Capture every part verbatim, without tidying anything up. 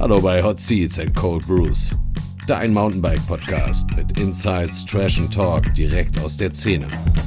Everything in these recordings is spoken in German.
Hallo bei Hot Seats and Cold Brews, dein Mountainbike-Podcast mit Insights, Trash and Talk direkt aus der Szene.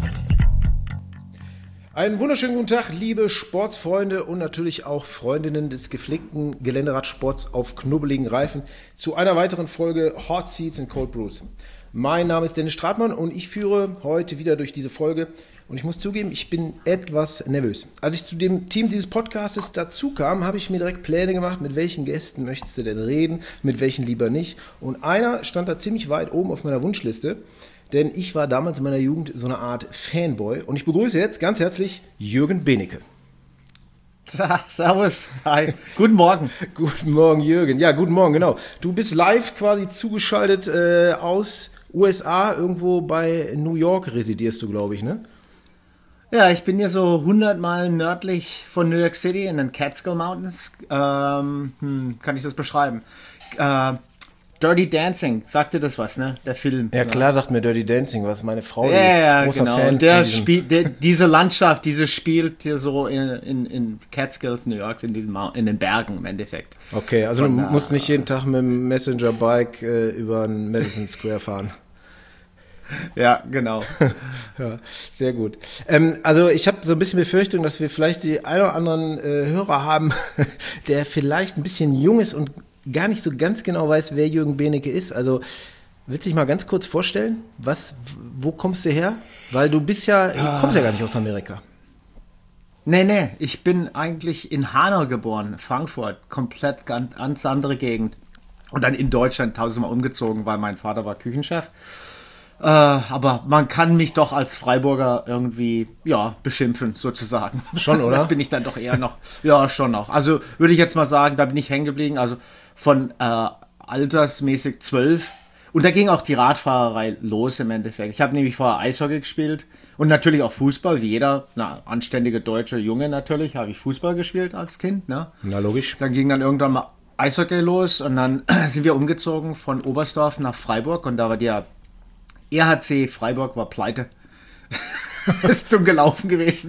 Einen wunderschönen guten Tag, liebe Sportsfreunde und natürlich auch Freundinnen des gepflegten Geländeradsports auf knubbeligen Reifen zu einer weiteren Folge Hot Seats and Cold Brews. Mein Name ist Dennis Stratmann und ich führe heute wieder durch diese Folge und ich muss zugeben, ich bin etwas nervös. Als ich zu dem Team dieses Podcastes dazu kam, habe ich mir direkt Pläne gemacht, mit welchen Gästen möchtest du denn reden, mit welchen lieber nicht. Und einer stand da ziemlich weit oben auf meiner Wunschliste, denn ich war damals in meiner Jugend so eine Art Fanboy und ich begrüße jetzt ganz herzlich Jürgen Benecke. Servus, hi, guten Morgen. Guten Morgen, Jürgen. Ja, guten Morgen, genau. Du bist live quasi zugeschaltet äh, aus U S A, irgendwo bei New York residierst du, glaube ich, ne? Ja, ich bin hier so hundert Meilen nördlich von New York City in den Catskill Mountains. Ähm, hm, kann ich das beschreiben? Äh, Dirty Dancing, sagt dir das was, ne? Der Film. Ja, klar, sagt mir Dirty Dancing was. Meine Frau ja, ist ja, großer genau. Fan Und der von diesem. spielt, der, diese Landschaft, diese spielt hier so in, in, in Catskills, New York, in, diesem, Mount- in den Bergen im Endeffekt. Okay, also Von, du äh, musst nicht jeden Tag mit dem Messenger-Bike äh, über den Madison Square fahren. Ja, genau. Ja, sehr gut. Ähm, also ich habe so ein bisschen Befürchtung, dass wir vielleicht die ein oder anderen äh, Hörer haben, der vielleicht ein bisschen jung ist und gar nicht so ganz genau weiß, wer Jürgen Benecke ist. Also willst du dich mal ganz kurz vorstellen? Was, wo kommst du her? Weil du bist ja, du kommst ja gar nicht aus Amerika. Nee, nee, ich bin eigentlich in Hanau geboren, Frankfurt, komplett ganz, ganz andere Gegend. Und dann in Deutschland tausendmal umgezogen, weil mein Vater war Küchenchef. Äh, aber man kann mich doch als Freiburger irgendwie, ja, beschimpfen, sozusagen. Schon, oder? Das bin ich dann doch eher noch, ja, schon noch. Also würde ich jetzt mal sagen, da bin ich hängen geblieben, also von äh, altersmäßig zwölf. Und da ging auch die Radfahrerei los im Endeffekt. Ich habe nämlich vorher Eishockey gespielt und natürlich auch Fußball, wie jeder na, anständige deutsche Junge natürlich, habe ich Fußball gespielt als Kind. Ne? Na, logisch. Dann ging dann irgendwann mal Eishockey los und dann sind wir umgezogen von Oberstdorf nach Freiburg und da war der R H C Freiburg war pleite. Ist dumm gelaufen gewesen.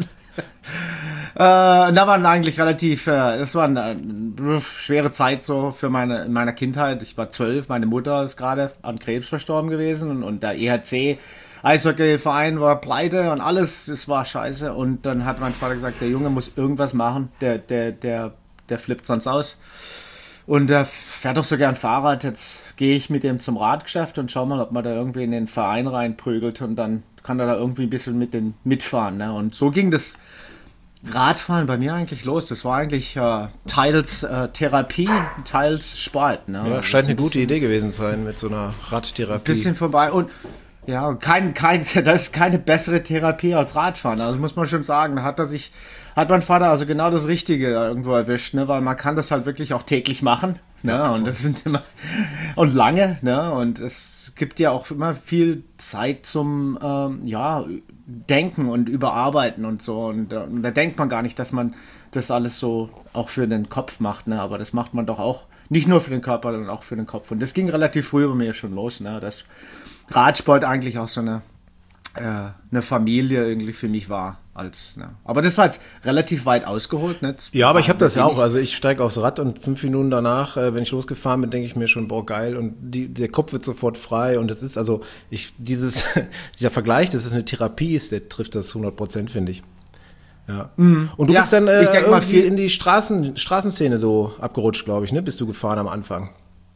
Äh, da waren eigentlich relativ, äh, das war eine, eine schwere Zeit so für meine, in meiner Kindheit. Ich war zwölf, meine Mutter ist gerade an Krebs verstorben gewesen und, und der E H C Eishockeyverein war pleite und alles, es war scheiße. Und dann hat mein Vater gesagt, der Junge muss irgendwas machen, der, der, der, der flippt sonst aus. Und er fährt doch so gern Fahrrad. Jetzt gehe ich mit dem zum Radgeschäft und schau mal, ob man da irgendwie in den Verein reinprügelt und dann kann er da irgendwie ein bisschen mit den mitfahren. Ne? Und so ging das Radfahren bei mir eigentlich los. Das war eigentlich äh, teils äh, Therapie, teils Sport. Ne? Ja, scheint eine gute Idee gewesen zu sein mit so einer Radtherapie. Bisschen vorbei und ja, kein, kein, das ist keine bessere Therapie als Radfahren. Also muss man schon sagen, da hat er sich, hat mein Vater also genau das Richtige irgendwo erwischt, ne, weil man kann das halt wirklich auch täglich machen, ne, ja, und das sind immer, und lange, ne, und es gibt ja auch immer viel Zeit zum, ähm, ja, Denken und Überarbeiten und so und, und da denkt man gar nicht, dass man das alles so auch für den Kopf macht, ne, aber das macht man doch auch nicht nur für den Körper, sondern auch für den Kopf und das ging relativ früh bei mir schon los, ne, das Radsport eigentlich auch so eine, äh, eine Familie irgendwie für mich war. Als, ne. Aber das war jetzt relativ weit ausgeholt. Ne? Ja, aber ich habe das ja auch. Also ich steige aufs Rad und fünf Minuten danach, äh, wenn ich losgefahren bin, denke ich mir schon, boah, geil. Und die, der Kopf wird sofort frei. Und das ist also, ich dieses dieser Vergleich, dass es eine Therapie ist, der trifft das hundert Prozent, finde ich. Ja. Mhm. Und du ja, bist dann äh, ich denk mal irgendwie viel in die Straßen, Straßenszene so abgerutscht, glaube ich, ne? Bist du gefahren am Anfang?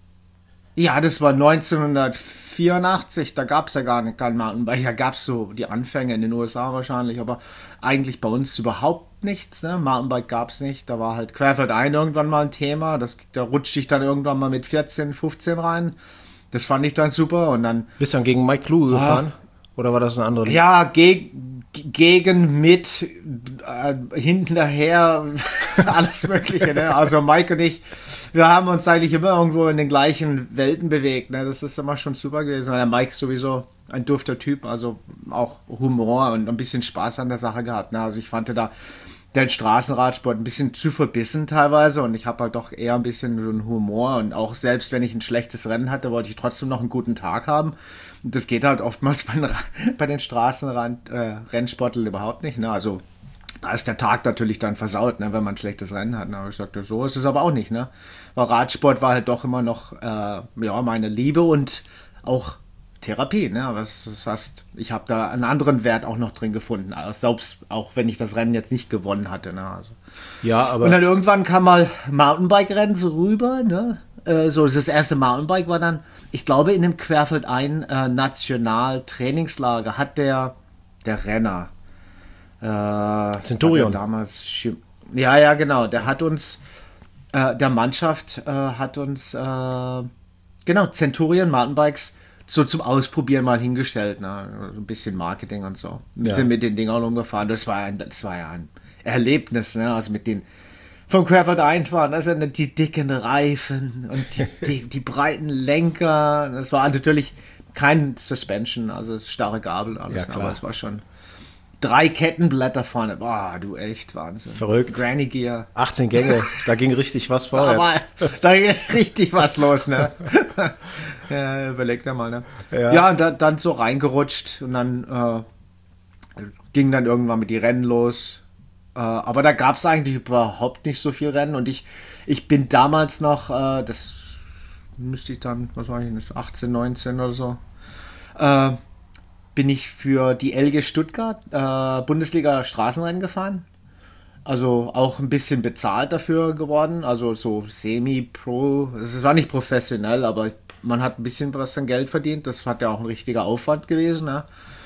Ja, das war neunzehnhundertvierundachtzig, da gab es ja gar nicht kein Mountainbike, da gab es so die Anfänge in den U S A wahrscheinlich, aber eigentlich bei uns überhaupt nichts, ne? Mountainbike gab es nicht, da war halt querfeldein irgendwann mal ein Thema, das, da rutschte ich dann irgendwann mal mit vierzehn, fünfzehn rein, das fand ich dann super und dann... Bist du dann gegen Mike Kluge ah, gefahren? Oder war das ein anderer? Ja, gegen, gegen, mit, äh, hinterher, alles Mögliche. Ne? Also Mike und ich, wir haben uns eigentlich immer irgendwo in den gleichen Welten bewegt. Ne? Das ist immer schon super gewesen. Der Mike ist sowieso ein dufter Typ, also auch Humor und ein bisschen Spaß an der Sache gehabt. Ne? Also ich fand da den Straßenradsport ein bisschen zu verbissen teilweise und ich habe halt doch eher ein bisschen so einen Humor und auch selbst wenn ich ein schlechtes Rennen hatte, wollte ich trotzdem noch einen guten Tag haben. Und das geht halt oftmals bei den, bei den Straßenrennsportlern äh, überhaupt nicht. Ne? Also Da ist der Tag natürlich dann versaut, ne, wenn man ein schlechtes Rennen hat. Ne? Ich sagte, so ist es aber auch nicht. Ne? Weil Radsport war halt doch immer noch äh, ja, meine Liebe und auch Therapie. Ne? Aber das, das heißt, ich habe da einen anderen Wert auch noch drin gefunden. Also selbst auch wenn ich das Rennen jetzt nicht gewonnen hatte. Ne? Also. Ja, aber. Und dann irgendwann kam mal Mountainbike-Rennen so rüber. Ne? Äh, so das erste Mountainbike war dann, ich glaube, in dem Querfeldein äh, National-Trainingslager hat der, der Renner Äh, Centurion. Damals, ja, ja, genau. Der hat uns, äh, der Mannschaft äh, hat uns, äh, genau, Centurion Mountainbikes so zum Ausprobieren mal hingestellt. Ne? So ein bisschen Marketing und so. Wir Ja. sind mit den Dingern umgefahren. Das war, ein, das war ja ein Erlebnis, ne? Also mit den vom Querfeldein fahren, also die dicken Reifen und die, die, die breiten Lenker. Das war natürlich kein Suspension, also starre Gabel, alles, Ja, klar. aber es war schon. Drei Kettenblätter vorne. Boah, du echt Wahnsinn. Verrückt. Granny Gear. achtzehn Gänge, da ging richtig was vorwärts. Aber da ging richtig was los, ne? Ja, überleg dir mal, ne? Ja. Ja, und da, dann so reingerutscht und dann äh, ging dann irgendwann mit die Rennen los. Äh, aber da gab es eigentlich überhaupt nicht so viel Rennen und ich, ich bin damals noch, äh, das müsste ich dann, was war ich, das achtzehn, neunzehn oder so, äh, bin ich für die L G Stuttgart äh, Bundesliga Straßenrennen gefahren. Also auch ein bisschen bezahlt dafür geworden. Also so semi-pro. Es war nicht professionell, aber man hat ein bisschen was an Geld verdient. Das hat ja auch ein richtiger Aufwand gewesen. Ne?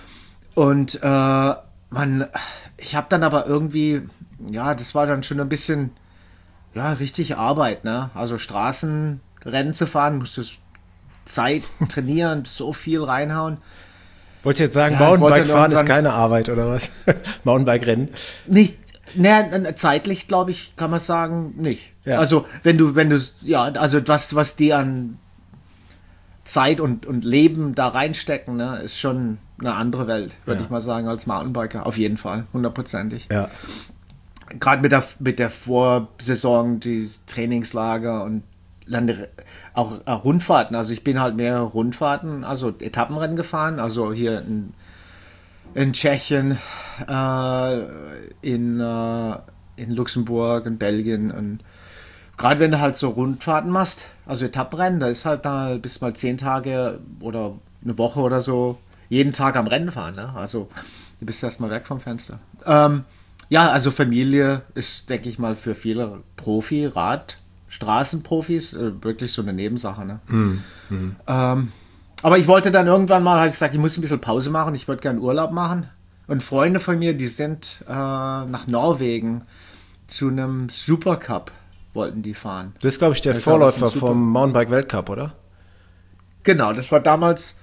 Und äh, man, ich habe dann aber irgendwie, ja, das war dann schon ein bisschen, ja, richtig Arbeit. Ne? Also Straßenrennen zu fahren, musstest Zeit trainieren, so viel reinhauen. Wolltest du jetzt sagen, Ja, ich wollte Mountainbike fahren ist irgendwann- keine Arbeit, oder was? Mountainbike-Rennen. Nicht, ne, zeitlich glaube ich, kann man sagen, nicht. Ja. Also wenn du, wenn du, ja, also was, was die an Zeit und, und Leben da reinstecken, ne, ist schon eine andere Welt, würde Ja. ich mal sagen, als Mountainbiker. Auf jeden Fall, hundertprozentig. Ja. Gerade mit der, mit der Vorsaison, dieses Trainingslager und dann auch äh, Rundfahrten. Also ich bin halt mehr Rundfahrten, also Etappenrennen gefahren, also hier in, in Tschechien, äh, in, äh, in Luxemburg, in Belgien und gerade wenn du halt so Rundfahrten machst, also Etappenrennen, da ist halt da bis mal zehn Tage oder eine Woche oder so jeden Tag am Rennen fahren. Ne? Also du bist erstmal weg vom Fenster. Ähm, ja, also Familie ist, denke ich mal, für viele Profi, Rad, Straßenprofis äh, wirklich so eine Nebensache. Ne? Hm, hm. Ähm, aber ich wollte dann irgendwann mal, habe ich gesagt, ich muss ein bisschen Pause machen, ich würde gerne Urlaub machen. Und Freunde von mir, die sind äh, nach Norwegen zu einem Supercup, wollten die fahren. Das ist, glaube ich, der Das war Vorläufer ein super- vom Mountainbike-Weltcup, oder? Genau, das war damals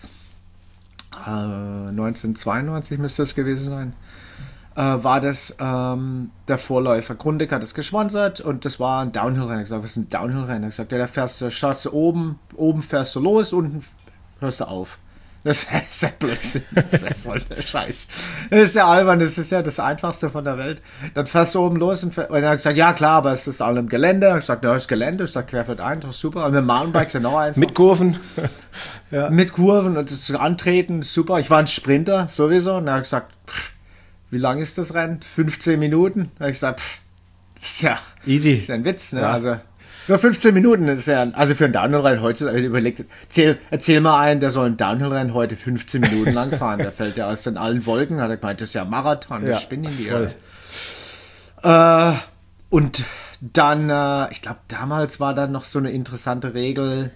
äh, neunzehnhundertzweiundneunzig müsste es gewesen sein. Äh, war das ähm, der Vorläufer. Grundig hat es gesponsert und das war ein Downhill-Rennen. Ich gesagt, was ist ein Downhill-Rennen? Ich gesagt, ja, da fährst du, startest du oben, oben fährst du los, unten hörst du auf. Das ist ja Blödsinn. Das ist so ein Scheiß. Das ist ja albern, das ist ja das Einfachste von der Welt. Dann fährst du oben los und, fähr- und er hat gesagt, ja klar, aber es ist all im Gelände. Ich gesagt, ja, das Gelände ist da querfeldein, das ist super. Und mit Mountainbikes ja noch einfach. Mit Kurven. Mit Kurven und das Antreten, super. Ich war ein Sprinter sowieso. Und er hat gesagt, pff, wie lang ist das Rennen? fünfzehn Minuten? Da habe ich gesagt, pff, das ist ja, Easy. das ist ja ein Witz. Ne? Ja. Also für fünfzehn Minuten ist ja, also für ein Downhill-Rennen heute, überlegt, erzähl, erzähl mal einen, der soll ein Downhill-Rennen heute fünfzehn Minuten lang fahren. Der fällt ja aus den allen Wolken. Hat er gemeint, das ist ja Marathon, Ja, das spinnt in die voll. Irre. Äh, und dann, äh, ich glaube, damals war da noch so eine interessante Regel.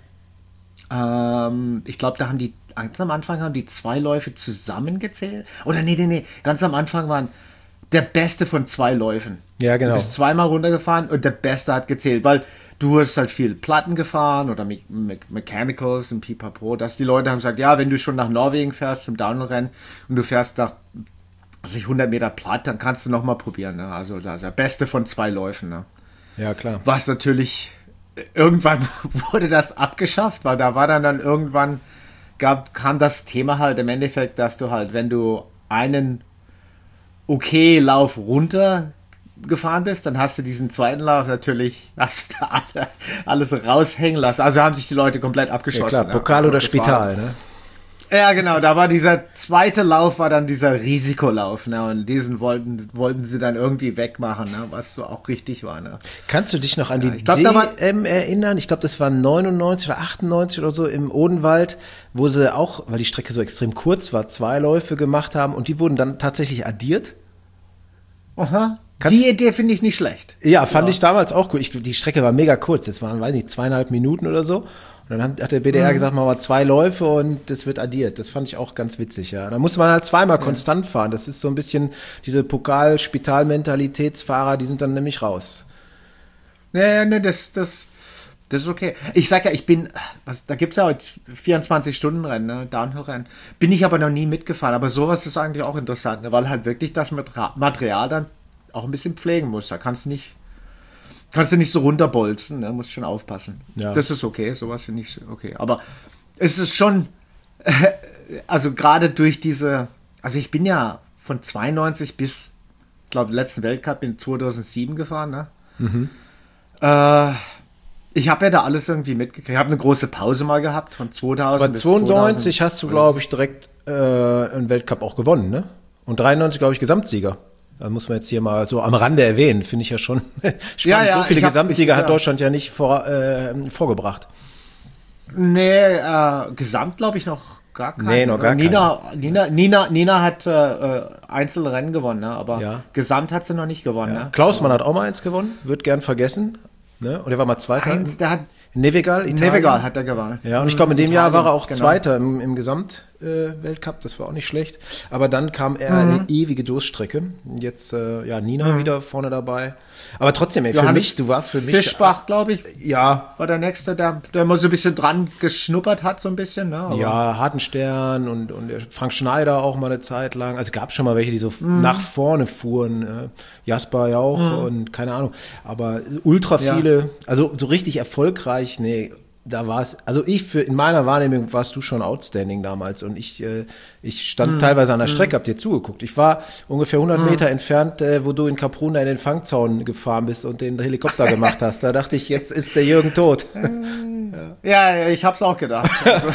Ähm, ich glaube, da haben die, ganz am Anfang haben die zwei Läufe zusammengezählt. Oder nee, nee, nee, ganz am Anfang waren der Beste von zwei Läufen. Ja, genau. Du bist zweimal runtergefahren und der Beste hat gezählt, weil du hast halt viel Platten gefahren oder Me Me Mechanicals und Pipapo, dass die Leute haben gesagt, ja, wenn du schon nach Norwegen fährst zum Downhill-Rennen und du fährst nach sich hundert Meter platt, dann kannst du noch mal probieren. Ne? Also das ist der Beste von zwei Läufen. Ne? Ja, klar. Was natürlich, irgendwann wurde das abgeschafft, weil da war dann dann irgendwann, gab, kam das Thema halt im Endeffekt, dass du halt, wenn du einen okay Lauf runter gefahren bist, dann hast du diesen zweiten Lauf natürlich, hast du da alle, alles raushängen lassen. Also haben sich die Leute komplett Ja, abgeschossen. klar. ne? Pokal Also oder das Spital, ne? Ja, genau, da war dieser zweite Lauf, war dann dieser Risikolauf, ne? Und diesen wollten, wollten sie dann irgendwie wegmachen, ne? Was so auch richtig war, ne? Kannst du dich noch an die Ja, ich glaub, D da war- M erinnern? Ich glaube, das war neunundneunzig oder achtundneunzig oder so im Odenwald, wo sie auch, weil die Strecke so extrem kurz war, zwei Läufe gemacht haben und die wurden dann tatsächlich addiert. Aha. Kannst- Die Idee finde ich nicht schlecht. Ja, fand ich damals auch cool. Ich, die Strecke war mega kurz. Das waren, weiß nicht, zweieinhalb Minuten oder so. Und dann hat, hat der B D R gesagt, machen wir zwei Läufe und das wird addiert. Das fand ich auch ganz witzig, ja. Da musste man halt zweimal konstant fahren. Das ist so ein bisschen diese Pokal-Spital-Mentalitätsfahrer, die sind dann nämlich raus. Ja, ne, das, das, das ist okay. Ich sag ja, ich bin, was, da gibt's ja heute vierundzwanzig-Stunden-Rennen, ne, Downhill-Rennen. Bin ich aber noch nie mitgefahren. Aber sowas ist eigentlich auch interessant, ne, weil halt wirklich das Matra- Material dann auch ein bisschen pflegen muss. Da kannst du nicht, kannst du nicht so runterbolzen, ne, musst schon aufpassen. Ja. Das ist okay, sowas finde ich okay. Aber es ist schon, also gerade durch diese, also ich bin ja von zweiundneunzig bis, ich glaube, letzten Weltcup in zweitausendsieben gefahren, ne? Äh, ich habe ja da alles irgendwie mitgekriegt. Ich habe eine große Pause mal gehabt von zweitausend Aber bis zweiundneunzig zweitausend. hast du, glaube ich, direkt äh, einen Weltcup auch gewonnen, ne? Und dreiundneunzig, glaube ich, Gesamtsieger. Da muss man jetzt hier mal so am Rande erwähnen, finde ich ja schon spannend. Ja, ja, so viele ich hab- Gesamtsieger ich- hat ja. Deutschland ja nicht vor, äh, vorgebracht. Nee, äh, Gesamt glaube ich noch gar keine. Nee, noch gar Nina, Nina, Nina, Nina hat äh, äh, Einzelrennen gewonnen, ne? Aber Ja. Gesamt hat sie noch nicht gewonnen. Ne? Klausmann hat auch mal eins gewonnen, wird gern vergessen. Ne? Und er war mal Zweiter. Eins, der hat in Nevegal, Italien. Nevegal hat er gewonnen. Ja, und ich glaube, in dem Jahr Italien, war er auch genau. Zweiter im, im Gesamt-Weltcup. Das war auch nicht schlecht. Aber dann kam er Mhm. eine ewige Durststrecke. Jetzt, äh, ja, Nina wieder vorne dabei. Aber trotzdem, ey, für Johannes mich, du warst für mich. Fischbach, glaube ich, Ja, war der Nächste, der, der immer so ein bisschen dran geschnuppert hat, so ein bisschen. Ne? Aber ja, Hartenstern und, und der Frank Schneider auch mal eine Zeit lang. Also gab schon mal welche, die so Mhm. nach vorne fuhren. Äh, Jasper ja auch und keine Ahnung. Aber ultra Ja. viele, also so richtig erfolgreich, nee, da war es, also ich für, in meiner Wahrnehmung warst du schon outstanding damals und ich, äh, ich stand Mhm. teilweise an der Strecke, hab dir zugeguckt. Ich war ungefähr hundert Meter entfernt, äh, wo du in Kapruna in den Fangzaun gefahren bist und den Helikopter gemacht hast. Da dachte ich, jetzt ist der Jürgen tot. Ja, ja, ich hab's auch gedacht. Also,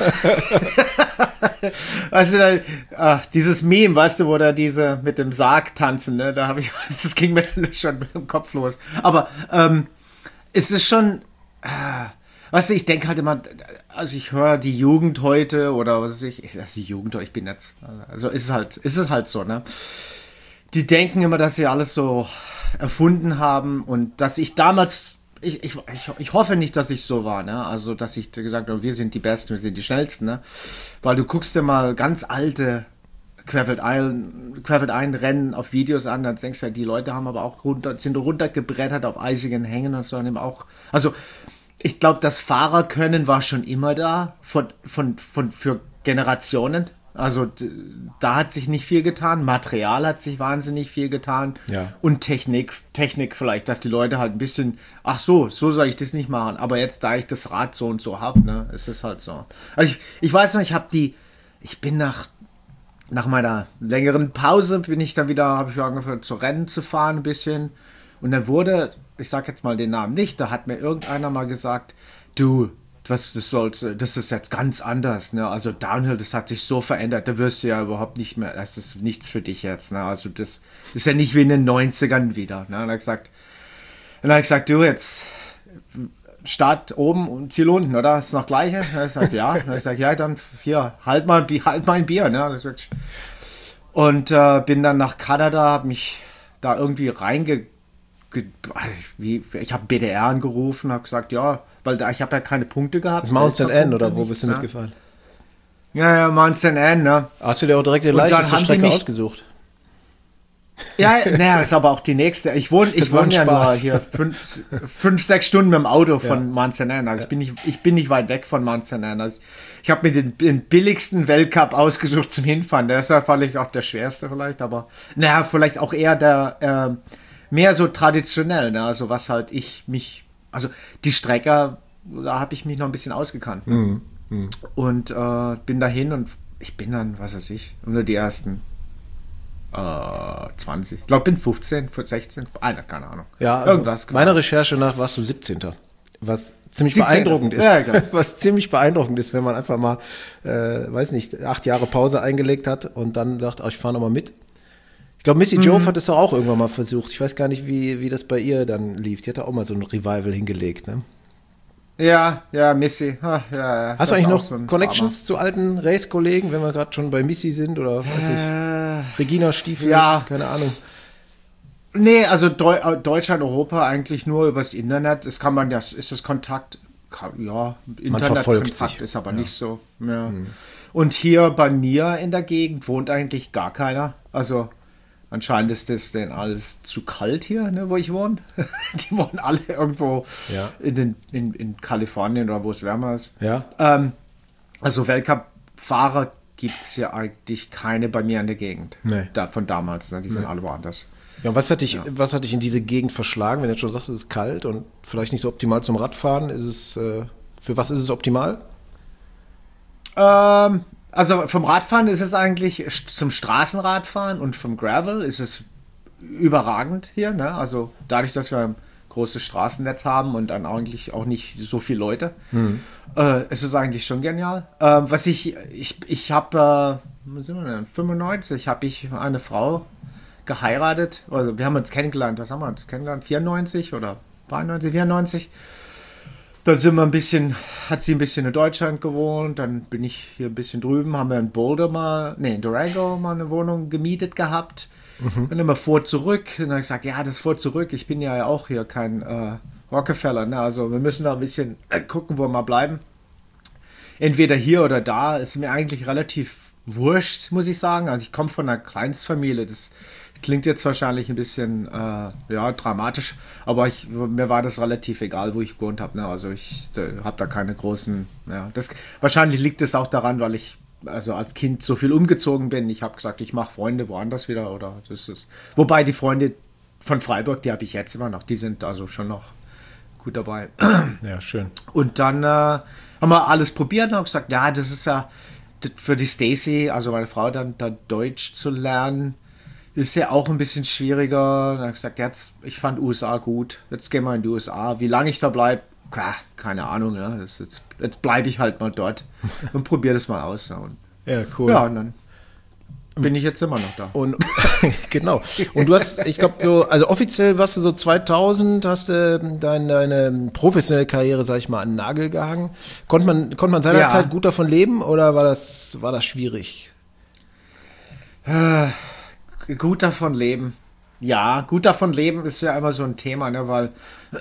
weißt du, da, ach, dieses Meme, weißt du, wo da diese mit dem Sarg tanzen, ne, da habe ich, das ging mir dann schon mit dem Kopf los. Aber ähm, es ist schon, äh, weißt du, ich denke halt immer, also ich höre die Jugend heute oder was weiß ich, ich also die Jugend, ich bin jetzt, also ist es halt, ist es halt so, ne? Die denken immer, dass sie alles so erfunden haben und dass ich damals, ich, ich, ich, ich hoffe nicht, dass ich so war, ne? Also, dass ich gesagt habe, wir sind die Besten, wir sind die Schnellsten, ne? Weil du guckst dir mal ganz alte Querfeldein, Querfeldein-Rennen auf Videos an, dann denkst du ja, die Leute haben aber auch runter, sind runtergebrettert auf eisigen Hängen und so, und eben auch, also, ich glaube, das Fahrerkönnen war schon immer da, von, von, von, für Generationen. Also d- da hat sich nicht viel getan. Material hat sich wahnsinnig viel getan. Ja. Und Technik, Technik vielleicht, dass die Leute halt ein bisschen, ach so, so soll ich das nicht machen. Aber jetzt, da ich das Rad so und so habe, ne, ist es halt so. Also ich, ich weiß noch, ich habe die, ich bin nach, nach meiner längeren Pause, bin ich dann wieder, habe ich angefangen zu Rennen zu fahren ein bisschen. Und dann wurde, ich sag jetzt mal den Namen nicht, da hat mir irgendeiner mal gesagt, du, was, das sollte, das ist jetzt ganz anders, ne? Also Downhill, das hat sich so verändert, da wirst du ja überhaupt nicht mehr, das ist nichts für dich jetzt, ne? Also das ist ja nicht wie in den neunzigern wieder, ne? Und dann hat er gesagt, dann hat er gesagt, du, jetzt Start oben und Ziel unten, oder? Ist noch gleiche? Und er sagt, ja. Und er sagt, ja, dann hier, halt mal, ein Bier- halt mal ein Bier, ne? Das wird, und äh, bin dann nach Kanada, hab mich da irgendwie reinge ge- wie, ich habe B D R angerufen, habe gesagt, ja, weil da, ich habe ja keine Punkte gehabt. Das Mount Saint Anne oder wo Nichts, bist du ne? mitgefahren? Ja, ja, Mount Saint Anne, ne? Hast du dir auch direkt die Und dann leichteste haben die Strecke mich- ausgesucht? Ja, naja, ist aber auch die nächste. Ich wohne, ich Das war wohne ein ja nur Spaß. hier fünf, fünf, sechs Stunden mit dem Auto von Ja. Mount Saint Anne. Also ich bin nicht, ich bin nicht weit weg von Mount Saint Anne. Also ich habe mir den, den billigsten Weltcup ausgesucht zum Hinfahren. Der ist ja vielleicht auch der schwerste vielleicht, aber naja, vielleicht auch eher der äh, mehr so traditionell, ne? Also was halt ich mich, also die Strecke, da habe ich mich noch ein bisschen ausgekannt. Ne? Mhm. Und äh, bin dahin und ich bin dann, was weiß ich, unter die ersten äh, zwanzig. Ich glaube, bin fünfzehn, sechzehn, eine, keine Ahnung. Ja, also irgendwas. meiner Recherche nach warst du siebzehnter. Was ziemlich siebzehn beeindruckend ist. Ja, genau. Was ziemlich beeindruckend ist, wenn man einfach mal, äh, weiß nicht, acht Jahre Pause eingelegt hat und dann sagt, oh, ich fahre nochmal mit. Ich glaube, Missy mhm. Jove hat es doch auch irgendwann mal versucht. Ich weiß gar nicht, wie, wie das bei ihr dann lief. Die hat auch mal so ein Revival hingelegt, ne? Ja, ja, Missy. Ah, ja, ja. Hast du eigentlich noch so Connections Farmer. Zu alten Race-Kollegen, wenn wir gerade schon bei Missy sind oder weiß äh, ich, Regina Stiefel, ja. keine Ahnung. Nee, also Deu- Deutschland, Europa eigentlich nur übers Internet. Es kann man ja, ist das Kontakt, kann, ja, Internetkontakt ist aber ja. nicht so. Ja. Hm. Und hier bei mir in der Gegend wohnt eigentlich gar keiner. Also anscheinend ist das denn alles zu kalt hier, ne, wo ich wohne. Die wohnen alle irgendwo ja. in, den, in, in Kalifornien oder wo es wärmer ist. Ja. Ähm, also Weltcup-Fahrer gibt es ja eigentlich keine bei mir in der Gegend. Nee. Da, von damals, ne? Die sind nee. alle woanders. Ja, was hat dich, ja. was hat dich in diese Gegend verschlagen, wenn du jetzt schon sagst, es ist kalt und vielleicht nicht so optimal zum Radfahren? Ist es, äh, für was ist es optimal? Ähm, also vom Radfahren ist es eigentlich zum Straßenradfahren und vom Gravel ist es überragend hier. Ne? Also dadurch, dass wir ein großes Straßennetz haben und dann eigentlich auch nicht so viele Leute, mhm. äh, ist es eigentlich schon genial. Äh, was ich, ich, ich habe, äh, was sind wir denn? fünfundneunzig habe ich eine Frau geheiratet, also wir haben uns kennengelernt, was haben wir uns kennengelernt, vierundneunzig oder dreiundneunzig, vierundneunzig. Dann sind wir ein bisschen, hat sie ein bisschen in Deutschland gewohnt, dann bin ich hier ein bisschen drüben, haben wir in Boulder mal, nee, in Durango mal eine Wohnung gemietet gehabt. Mhm. Dann immer vor zurück und dann habe ich gesagt, ja, das vor zurück, ich bin ja auch hier kein äh, Rockefeller, ne? Also wir müssen da ein bisschen äh, gucken, wo wir mal bleiben. Entweder hier oder da, ist mir eigentlich relativ wurscht, muss ich sagen. Also ich komme von einer Kleinstfamilie, das klingt jetzt wahrscheinlich ein bisschen äh, ja, dramatisch, aber ich, mir war das relativ egal, wo ich gewohnt habe. Ne? Also ich habe da keine großen, ja, das, wahrscheinlich liegt es auch daran, weil ich also als Kind so viel umgezogen bin. Ich habe gesagt, ich mache Freunde woanders wieder oder das ist, wobei die Freunde von Freiburg, die habe ich jetzt immer noch, die sind also schon noch gut dabei. Ja, schön. Und dann äh, haben wir alles probiert und haben gesagt, ja, das ist ja für die Stacy, also meine Frau, dann, dann Deutsch zu lernen, ist ja auch ein bisschen schwieriger. Dann habe ich gesagt, jetzt, ich fand U S A gut, jetzt gehen wir in die U S A. Wie lange ich da bleibe, keine Ahnung. Ja. Das jetzt jetzt bleibe ich halt mal dort und probiere das mal aus. Ja, und, ja, cool. Ja, und dann bin ich jetzt immer noch da. Und genau. Und du hast, ich glaube, so, also offiziell warst du so zweitausend, hast du deine, deine professionelle Karriere, sag ich mal, an den Nagel gehangen. Konnte man, konnte man seinerzeit ja. gut davon leben oder war das, war das schwierig? Äh, gut davon leben. Ja, gut davon leben ist ja immer so ein Thema, ne, weil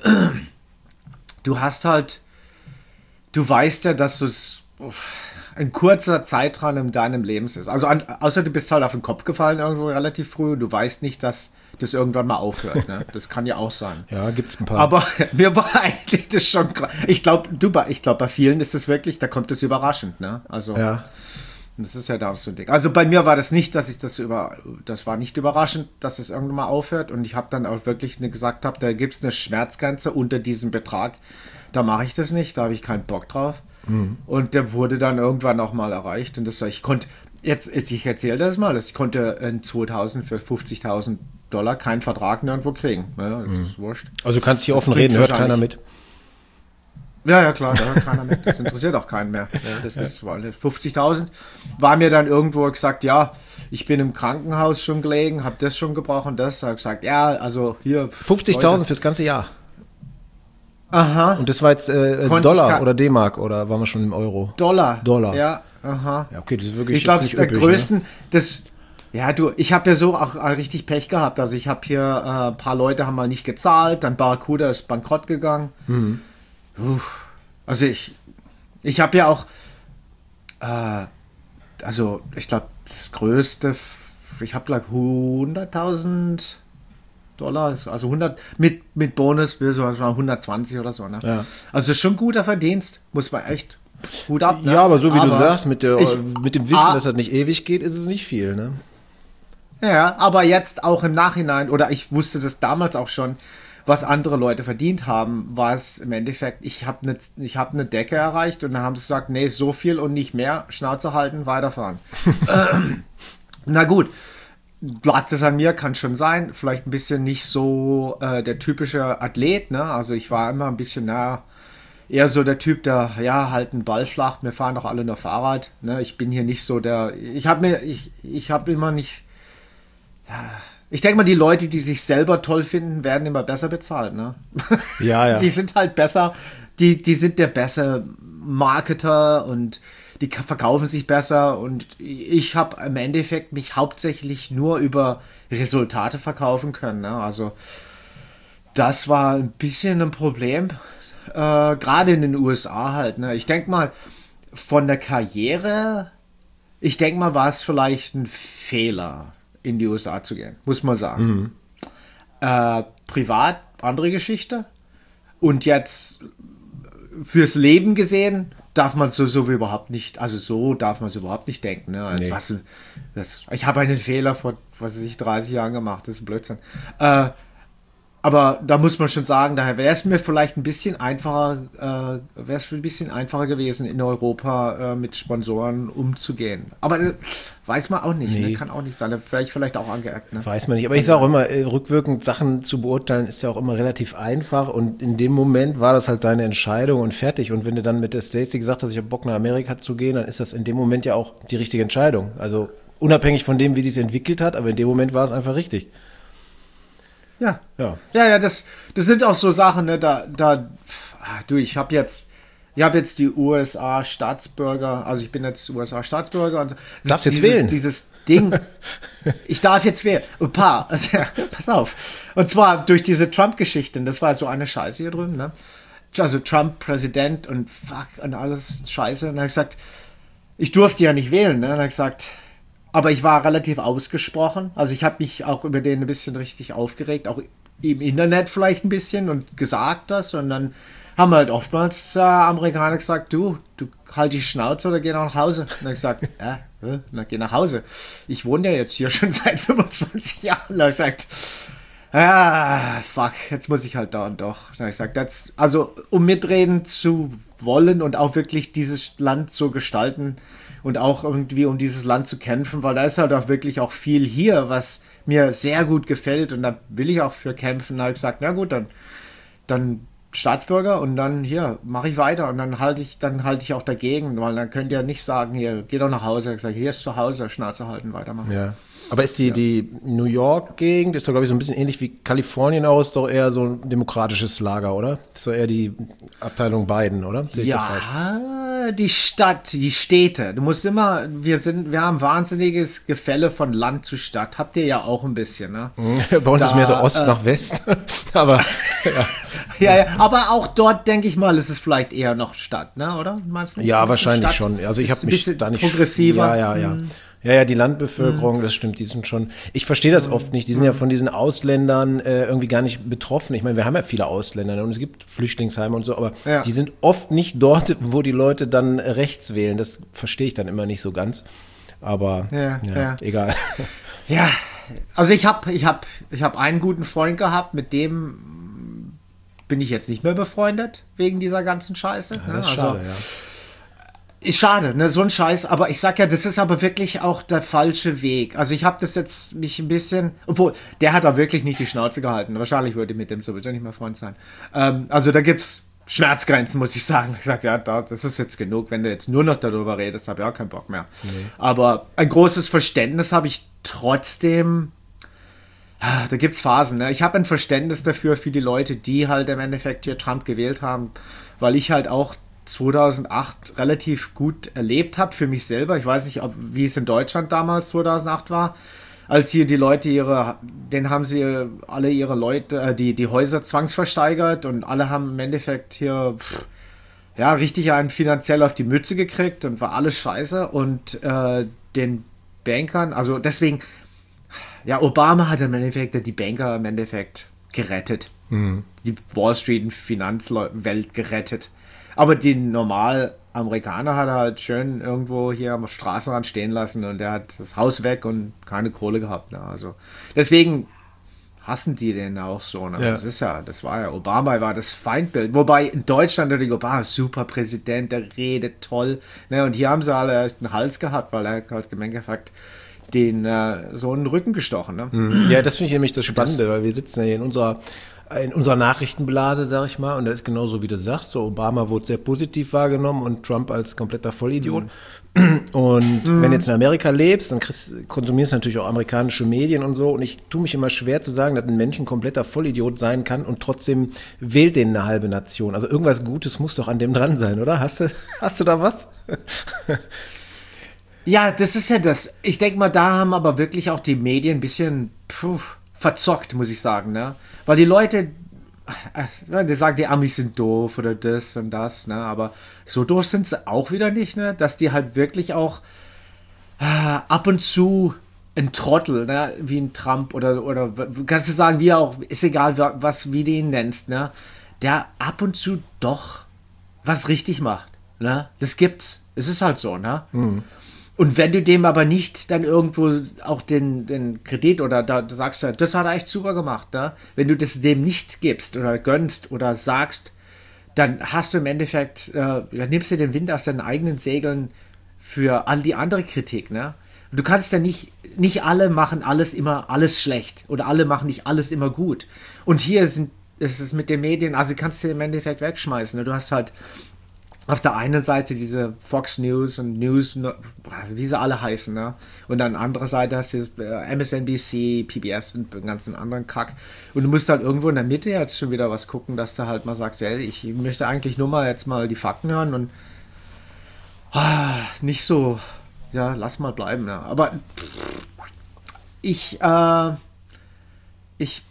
du hast halt, du weißt ja, dass du es ein kurzer Zeitraum in deinem Leben ist. Also an, außer du bist halt auf den Kopf gefallen irgendwo relativ früh und du weißt nicht, dass das irgendwann mal aufhört. Ne? Das kann ja auch sein. Ja, gibt's ein paar. Aber mir war eigentlich das schon krass. Ich glaube, du, ich glaube, bei vielen ist das wirklich, da kommt das überraschend. Ne? Also ja. Das ist ja da so ein Ding. Also bei mir war das nicht, dass ich das über, das war nicht überraschend, dass es irgendwann mal aufhört. Und ich habe dann auch wirklich eine, gesagt, hab, da gibt es eine Schmerzgrenze unter diesem Betrag. Da mache ich das nicht, da habe ich keinen Bock drauf. Mhm. Und der wurde dann irgendwann auch mal erreicht. Und das, ich konnte, jetzt, jetzt ich erzähle das mal, ich konnte in zweitausend für fünfzigtausend Dollar keinen Vertrag nirgendwo kriegen. Ja, das mhm. ist wurscht. Also du kannst hier offen reden, hört keiner mit. Ja, ja, klar, da hört keiner mit. Das interessiert auch keinen mehr. Ja, das ist fünfzigtausend. War mir dann irgendwo gesagt, ja, ich bin im Krankenhaus schon gelegen, habe das schon gebraucht und das. Habe gesagt, ja, also hier. fünfzigtausend fürs ganze Jahr. Aha. Und das war jetzt äh, Dollar oder D-Mark oder waren wir schon im Euro? Dollar. Dollar. Ja, aha. Ja, okay, das ist wirklich ich glaube, nicht der üppig, größten, ne? das, ja, du, ich habe ja so auch richtig Pech gehabt. Also ich habe hier, äh, ein paar Leute haben mal nicht gezahlt, dann Barracuda ist bankrott gegangen. Mhm. Uff. Also ich, ich habe ja auch, äh, also ich glaube, das größte, ich habe glaube hunderttausend Dollar, also hundert, mit, mit Bonus, so hundertzwanzig oder so. Ne? Ja. Also schon guter Verdienst, muss man echt gut ab. Ne? Ja, aber so wie aber du sagst, mit, der, ich, mit dem Wissen, ah, dass das nicht ewig geht, ist es nicht viel. Ne? Ja, aber jetzt auch im Nachhinein, oder ich wusste das damals auch schon, was andere Leute verdient haben, war es im Endeffekt, ich habe eine ich hab ne Decke erreicht und dann haben sie gesagt, nee, so viel und nicht mehr, Schnauze halten, weiterfahren. ähm, na gut, lag das an mir, kann schon sein, vielleicht ein bisschen nicht so äh, der typische Athlet, ne? Also ich war immer ein bisschen, na, eher so der Typ, der, ja, halt einen Ball flacht, wir fahren doch alle nur Fahrrad. Ne? Ich bin hier nicht so der, ich habe mir, ich, ich habe immer nicht, ja, ich denke mal, die Leute, die sich selber toll finden, werden immer besser bezahlt. Ne? Ja, ja. Die sind halt besser, die, die sind der bessere Marketer und die verkaufen sich besser und ich habe im Endeffekt mich hauptsächlich nur über Resultate verkaufen können. Ne? Also das war ein bisschen ein Problem, äh, gerade in den U S A halt. Ne? Ich denke mal, von der Karriere, ich denke mal, war es vielleicht ein Fehler, in die U S A zu gehen, muss man sagen. Mhm. Äh, privat, andere Geschichte. Und jetzt fürs Leben gesehen, darf man so, so überhaupt nicht, also so darf man es überhaupt nicht denken. Ne? Also nee. was, das, ich habe einen Fehler vor, was weiß ich, dreißig Jahren gemacht, das ist ein Blödsinn. Äh, aber da muss man schon sagen, daher wäre es mir vielleicht ein bisschen einfacher, äh, wäre es ein bisschen einfacher gewesen, in Europa äh, mit Sponsoren umzugehen. Aber äh, weiß man auch nicht, nee. ne? Kann auch nicht sein. Vielleicht, vielleicht auch angeeckt. Ne? Weiß man nicht. Aber ich sage auch immer, äh, rückwirkend Sachen zu beurteilen, ist ja auch immer relativ einfach. Und in dem Moment war das halt deine Entscheidung und fertig. Und wenn du dann mit der Stacey gesagt hast, ich habe Bock nach Amerika zu gehen, dann ist das in dem Moment ja auch die richtige Entscheidung. Also unabhängig von dem, wie sie es entwickelt hat, aber in dem Moment war es einfach richtig. Ja, ja, ja, ja, das, das sind auch so Sachen, ne, da, da, du, ich habe jetzt, ich habe jetzt die U S A-Staatsbürger, also ich bin jetzt U S A-Staatsbürger und darfst jetzt dieses, wählen? Dieses Ding, ich darf jetzt wählen, ein paar, also, ja, pass auf, und zwar durch diese Trump-Geschichten, das war so eine Scheiße hier drüben, ne, also Trump Präsident und fuck und alles Scheiße, und dann habe ich gesagt, ich durfte ja nicht wählen, ne, und dann habe ich gesagt, aber ich war relativ ausgesprochen. Also ich habe mich auch über den ein bisschen richtig aufgeregt, auch im Internet vielleicht ein bisschen und gesagt das. Und dann haben halt oftmals äh, Amerikaner gesagt, du, du halt die Schnauze oder geh nach Hause. Und dann habe ich gesagt, äh, äh, na, geh nach Hause. Ich wohne ja jetzt hier schon seit fünfundzwanzig Jahren. Und dann habe ich gesagt, ah, fuck, jetzt muss ich halt da und doch. Dann habe ich gesagt, das, also um mitreden zu wollen und auch wirklich dieses Land zu gestalten, und auch irgendwie um dieses Land zu kämpfen, weil da ist halt auch wirklich auch viel hier, was mir sehr gut gefällt und da will ich auch für kämpfen. Da habe ich gesagt, na gut, dann, dann Staatsbürger und dann hier mache ich weiter und dann halte ich, dann halte ich auch dagegen, weil dann könnt ihr nicht sagen, hier, geh doch nach Hause. Ich habe gesagt, hier ist zu Hause, Schnauze halten, weitermachen. Ja. Aber ist die, ja. die New York-Gegend, ist doch, glaube ich, so ein bisschen ähnlich wie Kalifornien aus, doch eher so ein demokratisches Lager, oder? Das ist doch eher die Abteilung Biden, oder? Sehe ich das falsch? Ja, die Stadt, die Städte. Du musst immer, wir sind, wir haben wahnsinniges Gefälle von Land zu Stadt. Habt ihr ja auch ein bisschen, ne? Bei uns da, ist mehr so Ost äh, nach West. Aber, ja. ja, ja. Aber auch dort, denke ich mal, ist es vielleicht eher noch Stadt, ne? Oder? Meinst du nicht? Ja, wahrscheinlich Stadt schon. Also ich habe mich bisschen da nicht progressiver. Ja, ja, ja. Hm. Ja, ja, die Landbevölkerung, mhm. das stimmt, die sind schon, ich verstehe das oft nicht, die sind mhm. ja von diesen Ausländern äh, irgendwie gar nicht betroffen. Ich meine, wir haben ja viele Ausländer und es gibt Flüchtlingsheime und so, aber ja. die sind oft nicht dort, wo die Leute dann rechts wählen. Das verstehe ich dann immer nicht so ganz, aber ja, ja, ja. egal. Ja, also ich habe ich hab, ich hab einen guten Freund gehabt, mit dem bin ich jetzt nicht mehr befreundet, wegen dieser ganzen Scheiße. Ja, das ist also, schade, ja. Ist schade, ne, so ein Scheiß, aber ich sag ja, das ist aber wirklich auch der falsche Weg. Also ich habe das jetzt mich ein bisschen, obwohl, der hat auch wirklich nicht die Schnauze gehalten. Wahrscheinlich würde ich mit dem sowieso nicht mehr Freund sein. Ähm, also da gibt's Schmerzgrenzen, muss ich sagen. Ich sag, ja, da, das ist jetzt genug, wenn du jetzt nur noch darüber redest, habe ich auch keinen Bock mehr. Nee. Aber ein großes Verständnis habe ich trotzdem. Da gibt's Phasen, ne? Ich habe ein Verständnis dafür für die Leute, die halt im Endeffekt hier Trump gewählt haben, weil ich halt auch zweitausendacht relativ gut erlebt habe für mich selber. Ich weiß nicht, ob, wie es in Deutschland damals zweitausendacht war, als hier die Leute ihre, den haben sie alle ihre Leute, äh, die, die Häuser zwangsversteigert und alle haben im Endeffekt hier, pff, ja, richtig einen finanziell auf die Mütze gekriegt und war alles scheiße und äh, den Bankern, also deswegen, ja, Obama hat im Endeffekt die Banker im Endeffekt gerettet. Mhm. Die Wall Street und Finanzwelt gerettet. Aber die normal Amerikaner hat er halt schön irgendwo hier am Straßenrand stehen lassen und der hat das Haus weg und keine Kohle gehabt. Ne? Also deswegen hassen die den auch so. Ne? Ja. Das ist ja, das war ja, Obama war das Feindbild. Wobei in Deutschland natürlich Obama, super Präsident, der redet toll. Ne? Und hier haben sie alle einen Hals gehabt, weil er halt im Endeffekt den äh, so einen Rücken gestochen. Ne? Ja, das finde ich nämlich das Spannende, das, weil wir sitzen ja hier in unserer in unserer Nachrichtenblase, sag ich mal, und das ist genauso, wie du sagst, so Obama wurde sehr positiv wahrgenommen und Trump als kompletter Vollidiot. Mhm. Und mhm. wenn du jetzt in Amerika lebst, dann kriegst, konsumierst du natürlich auch amerikanische Medien und so, und ich tue mich immer schwer zu sagen, dass ein Mensch ein kompletter Vollidiot sein kann und trotzdem wählt den eine halbe Nation. Also irgendwas Gutes muss doch an dem dran sein, oder? Hast du, hast du da was? Ja, das ist ja das. Ich denke mal, da haben aber wirklich auch die Medien ein bisschen puh, verzockt, muss ich sagen, ne? Weil die Leute, äh, die sagen, die Amis sind doof oder das und das, ne? Aber so doof sind sie auch wieder nicht, ne? Dass die halt wirklich auch äh, ab und zu ein Trottel, ne? Wie ein Trump oder, oder kannst du sagen, wie auch, ist egal, was, wie du ihn nennst, ne? Der ab und zu doch was richtig macht, ne? Das gibt's. Es ist halt so, ne? Mhm. Und wenn du dem aber nicht dann irgendwo auch den, den Kredit oder da du sagst, das hat er echt super gemacht, ne? Wenn du das dem nicht gibst oder gönnst oder sagst, dann hast du im Endeffekt, äh, dann nimmst du den Wind aus deinen eigenen Segeln für all die andere Kritik, ne? Und du kannst ja nicht, nicht alle machen alles immer alles schlecht oder alle machen nicht alles immer gut. Und hier sind, ist es mit den Medien, also kannst du im Endeffekt wegschmeißen, ne? Du hast halt auf der einen Seite diese Fox News und News, wie sie alle heißen, ne? Und dann andere Seite hast du M S N B C, P B S und den ganzen anderen Kack. Und du musst halt irgendwo in der Mitte jetzt schon wieder was gucken, dass du halt mal sagst, ey, ich möchte eigentlich nur mal jetzt mal die Fakten hören und ah, nicht so, ja, lass mal bleiben, ne? Aber ich, äh, ich,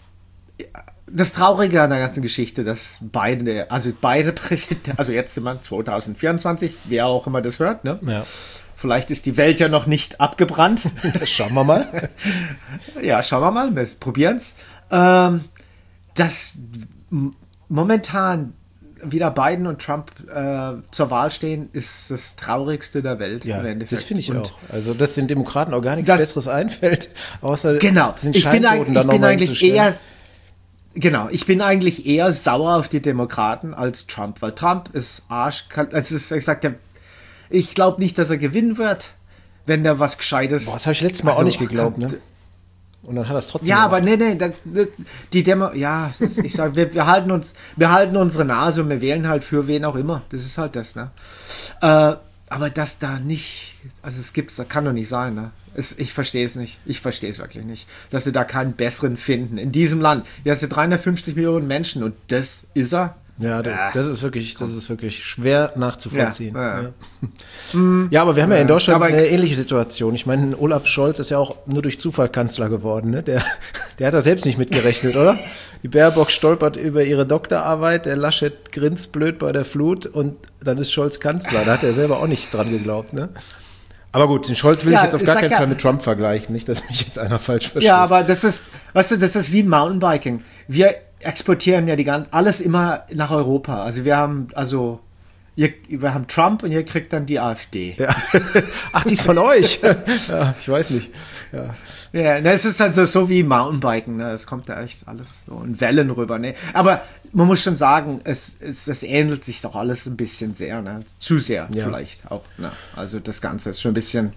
das Traurige an der ganzen Geschichte, dass beide, also beide Präsidenten, also jetzt sind wir zwanzig vierundzwanzig, wer auch immer das hört, ne? Ja. Vielleicht ist die Welt ja noch nicht abgebrannt. Schauen wir mal. Ja, schauen wir mal, wir probieren es. Ähm, dass m- momentan wieder Biden und Trump äh, zur Wahl stehen, ist das Traurigste der Welt. Ja, im Endeffekt. das finde ich und auch. Also, dass den Demokraten auch gar nichts das, Besseres einfällt, außer genau. den Ich bin, Scheintoten ich bin eigentlich eher Genau, ich bin eigentlich eher sauer auf die Demokraten als Trump, weil Trump ist Arsch. Es ist, ich sag, der, ich glaube nicht, dass er gewinnen wird, wenn der was Gescheites. Boah, das habe ich letztes Mal also, auch nicht geglaubt, ne? Und dann hat er es trotzdem. Ja, gemacht. Aber nee, nee, das, das, die Demo, ja, das, ich sage, wir, wir halten uns, wir halten unsere Nase und wir wählen halt für wen auch immer. Das ist halt das, ne? Äh, aber dass da nicht, also es gibt's, das kann doch nicht sein, ne? Es, ich verstehe es nicht. Ich verstehe es wirklich nicht. Dass sie da keinen besseren finden. In diesem Land. Hier hast du dreihundertfünfzig Millionen Menschen und das ist er. Ja, das, äh. das ist wirklich, das ist wirklich schwer nachzuvollziehen. Ja, ja. Ja. ja aber wir haben ja in Deutschland aber eine ähnliche Situation. Ich meine, Olaf Scholz ist ja auch nur durch Zufall Kanzler geworden. Ne? Der, der hat da selbst nicht mitgerechnet, oder? Die Baerbock stolpert über ihre Doktorarbeit, der Laschet grinst blöd bei der Flut und dann ist Scholz Kanzler. Da hat er selber auch nicht dran geglaubt, ne? Aber gut, den Scholz will ja, ich jetzt auf gar keinen ja, Fall mit Trump vergleichen. Nicht, dass mich jetzt einer falsch versteht. Ja, aber das ist, weißt du, das ist wie Mountainbiking. Wir exportieren ja die ganze, alles immer nach Europa. Also wir haben, also, ihr, wir haben Trump und ihr kriegt dann die AfD. Ja. Ach, die ist von euch? Ja, ich weiß nicht. Ja. Ja, ne, es ist halt so, so wie Mountainbiken, ne? Es kommt da echt alles so in Wellen rüber, ne? Aber man muss schon sagen, es, es, es ähnelt sich doch alles ein bisschen sehr, ne? Zu sehr ja. vielleicht auch, ne? Also das Ganze ist schon ein bisschen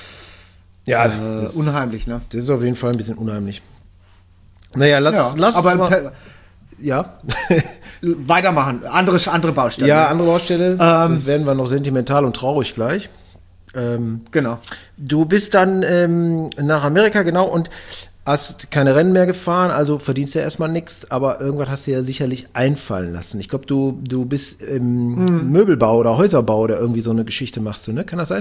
ja, äh, das, unheimlich, ne? Das ist auf jeden Fall ein bisschen unheimlich. Naja, lass, ja, lass aber mal, ja. weitermachen. Andere, andere Baustelle. Ja, andere Baustelle. Ähm, sonst werden wir noch sentimental und traurig gleich. Ähm, genau. Du bist dann ähm, nach Amerika, genau, und hast keine Rennen mehr gefahren, also verdienst ja erstmal nichts, aber irgendwas hast du ja sicherlich einfallen lassen. Ich glaube, du, du bist im hm. Möbelbau oder Häuserbau oder irgendwie so eine Geschichte machst du, ne? Kann das sein?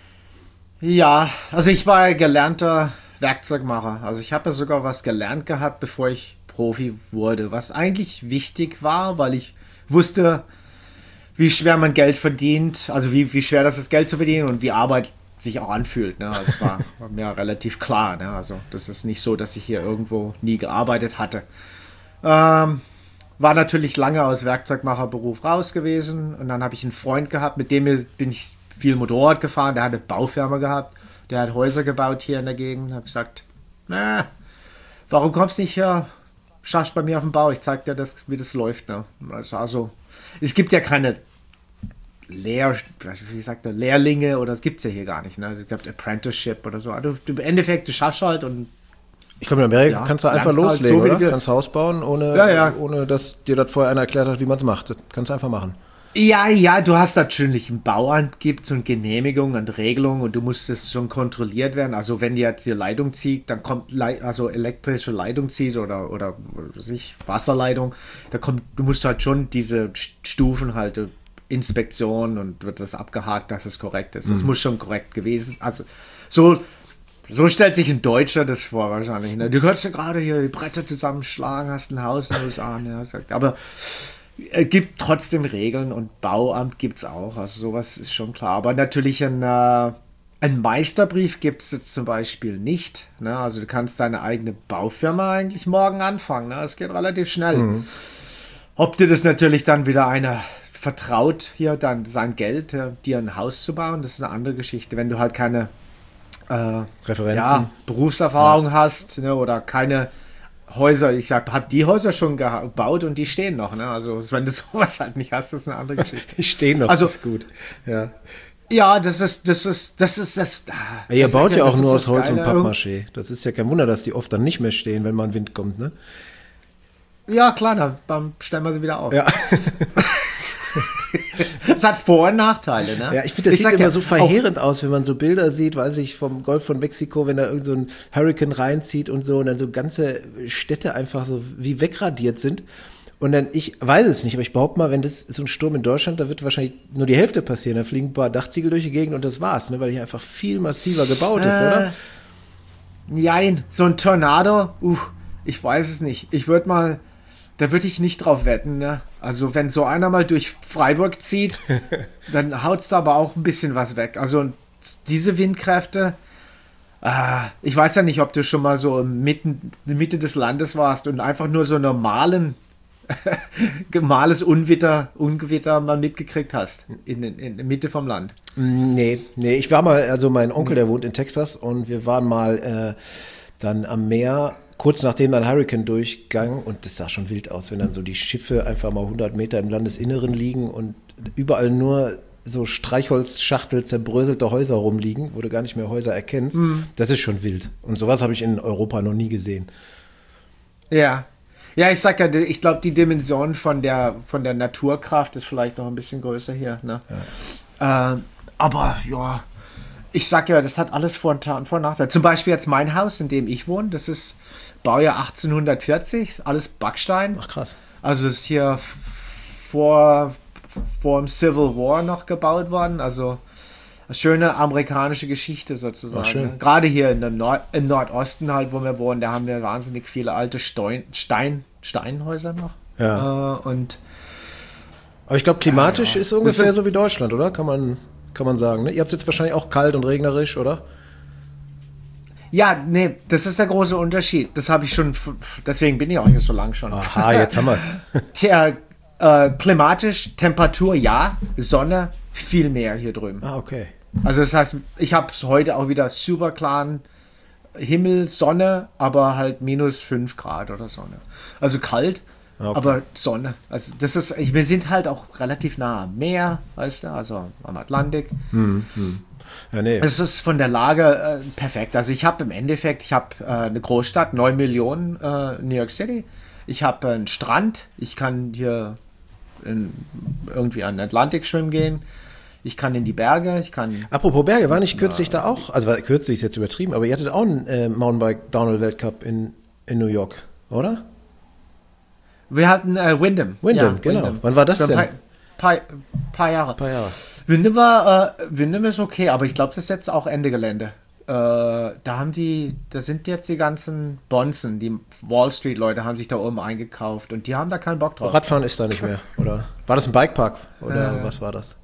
Ja, also ich war gelernter Werkzeugmacher. Also ich habe ja sogar was gelernt gehabt, bevor ich Profi wurde, was eigentlich wichtig war, weil ich wusste, wie schwer man Geld verdient, also wie, wie schwer das ist, Geld zu verdienen und wie Arbeit sich auch anfühlt. Ne? Also das war mir relativ klar. Ne? Also das ist nicht so, dass ich hier irgendwo nie gearbeitet hatte. Ähm, war natürlich lange aus Werkzeugmacherberuf raus gewesen und dann habe ich einen Freund gehabt, mit dem bin ich viel Motorrad gefahren, der hat eine Baufirma gehabt, der hat Häuser gebaut hier in der Gegend. Habe gesagt, na, warum kommst du nicht hier, schaffst bei mir auf dem Bau, ich zeig dir, das, wie das läuft. Ne? Also, also es gibt ja keine Lehr, wie sagt er, Lehrlinge oder das gibt es ja hier gar nicht. Ne? Es gibt Apprenticeship oder so. Also, im Endeffekt, du schaffst halt und Ich glaube, in Amerika Ja, kannst du einfach lernst halt loslegen, so, wie oder? du willst. Kannst Haus bauen, ohne, Ja, ja. ohne dass dir das vorher einer erklärt hat, wie man es macht. Das kannst du einfach machen. Ja, ja, du hast natürlich ein Bauamt gibt und Genehmigung und Regelung und du musst es schon kontrolliert werden. Also wenn die jetzt die Leitung zieht, dann kommt Lei- also elektrische Leitung zieht oder oder sich Wasserleitung, da kommt, du musst halt schon diese Stufen halt äh, Inspektion und wird das abgehakt, dass es korrekt ist. Das muss schon korrekt gewesen. Also so so stellt sich ein Deutscher das vor wahrscheinlich. Ne? Du kannst ja gerade hier die Bretter zusammenschlagen, hast ein Haus in den U S A, ne? Sagt, aber es gibt trotzdem Regeln und Bauamt gibt es auch. Also sowas ist schon klar. Aber natürlich ein, äh, ein Meisterbrief gibt es jetzt zum Beispiel nicht. Ne? Also du kannst deine eigene Baufirma eigentlich morgen anfangen. Ne? Das geht relativ schnell. Mhm. Ob dir das natürlich dann wieder einer vertraut, hier dann sein Geld, äh, dir ein Haus zu bauen, das ist eine andere Geschichte. Wenn du halt keine äh, Referenzen. Ja, Berufserfahrung ja. hast, ne? Oder keine Häuser, ich habe hab die Häuser schon gebaut und die stehen noch, ne? Also wenn du sowas halt nicht hast, das ist eine andere Geschichte. Die stehen noch, also, das ist gut. Ja, ja das ist, das ist, das ist das. Ja, ihr das baut ja, ja auch nur aus das Holz Geile. und Pappmaché. Das ist ja kein Wunder, dass die oft dann nicht mehr stehen, wenn mal ein Wind kommt, ne? Ja, klar, dann, dann stellen wir sie wieder auf. Ja. Das hat Vor- und Nachteile, ne? Ja, ich finde, das ich sieht immer ja, so verheerend aus, wenn man so Bilder sieht, weiß ich, vom Golf von Mexiko, wenn da irgend so ein Hurricane reinzieht und so und dann so ganze Städte einfach so wie wegradiert sind. Und dann, ich weiß es nicht, aber ich behaupte mal, wenn das so ein Sturm in Deutschland, da wird wahrscheinlich nur die Hälfte passieren. Da fliegen ein paar Dachziegel durch die Gegend und das war's, ne? Weil hier einfach viel massiver gebaut ist, äh, oder? Nein, so ein Tornado, uh, ich weiß es nicht. Ich würde mal, da würde ich nicht drauf wetten, ne? Also wenn so einer mal durch Freiburg zieht, dann haut's da aber auch ein bisschen was weg. Also diese Windkräfte, ah, ich weiß ja nicht, ob du schon mal so mitten, in der Mitte des Landes warst und einfach nur so normalen normales Unwetter, Ungewitter mal mitgekriegt hast in, in, in der Mitte vom Land. Nee, nee, ich war mal, also mein Onkel, der wohnt in Texas und wir waren mal äh, dann am Meer, kurz nachdem ein Hurricane durchgang und das sah schon wild aus, wenn dann so die Schiffe einfach mal hundert Meter im Landesinneren liegen und überall nur so Streichholzschachtel, zerbröselte Häuser rumliegen, wo du gar nicht mehr Häuser erkennst. Mhm. Das ist schon wild. Und sowas habe ich in Europa noch nie gesehen. Ja. Ja, ich sag ja, ich glaube, die Dimension von der, von der Naturkraft ist vielleicht noch ein bisschen größer hier. Ne? Ja. Äh, aber ja, ich sag ja, das hat alles Vor- und Vor- und Nachteile. Zum Beispiel jetzt mein Haus, in dem ich wohne, das ist Baujahr achtzehnhundertvierzig, alles Backstein. Ach krass. Also ist hier vor, vor dem Civil War noch gebaut worden, also eine schöne amerikanische Geschichte sozusagen. Ach, schön. Gerade hier in der Nord- im Nordosten halt, wo wir wohnen, da haben wir wahnsinnig viele alte Stein, Stein, Steinhäuser noch. Ja. Äh, und Aber ich glaube, klimatisch ja, ist ungefähr ist, so wie Deutschland, oder? Kann man, kann man sagen. Ne? Ihr habt es jetzt wahrscheinlich auch kalt und regnerisch, oder? Ja, nee, das ist der große Unterschied. Das habe ich schon, deswegen bin ich auch hier so lang schon. Aha, jetzt haben wir es. Tja, äh, klimatisch, Temperatur ja, Sonne viel mehr hier drüben. Ah, okay. Also das heißt, ich habe heute auch wieder super klaren Himmel, Sonne, aber halt minus fünf Grad oder Sonne. Also kalt, okay. Aber Sonne. Also das ist, ich, wir sind halt auch relativ nah am Meer, weißt du, also am Atlantik. Hm, hm. Ja, nee. Es ist von der Lage äh, perfekt. Also ich habe im Endeffekt, ich habe äh, eine Großstadt, neun Millionen, äh, New York City. Ich habe äh, einen Strand, ich kann hier in, irgendwie an den Atlantik schwimmen gehen. Ich kann in die Berge, ich kann... Apropos Berge, war nicht kürzlich ja. da auch, also war, kürzlich ist jetzt übertrieben, aber ihr hattet auch einen äh, Mountainbike-Downhill-Weltcup in, in New York, oder? Wir hatten äh, Windham. Windham, ja, genau. Windham. Wann war das so denn? Ein paar, paar, paar Jahre. Paar Jahre. Windham war, äh, Windham ist okay, aber ich glaube, das ist jetzt auch Ende Gelände. Äh, da haben die, da sind jetzt die ganzen Bonzen, die Wall Street-Leute haben sich da oben eingekauft und die haben da keinen Bock drauf. Radfahren ist da nicht mehr, oder? War das ein Bikepark, oder äh, was war das?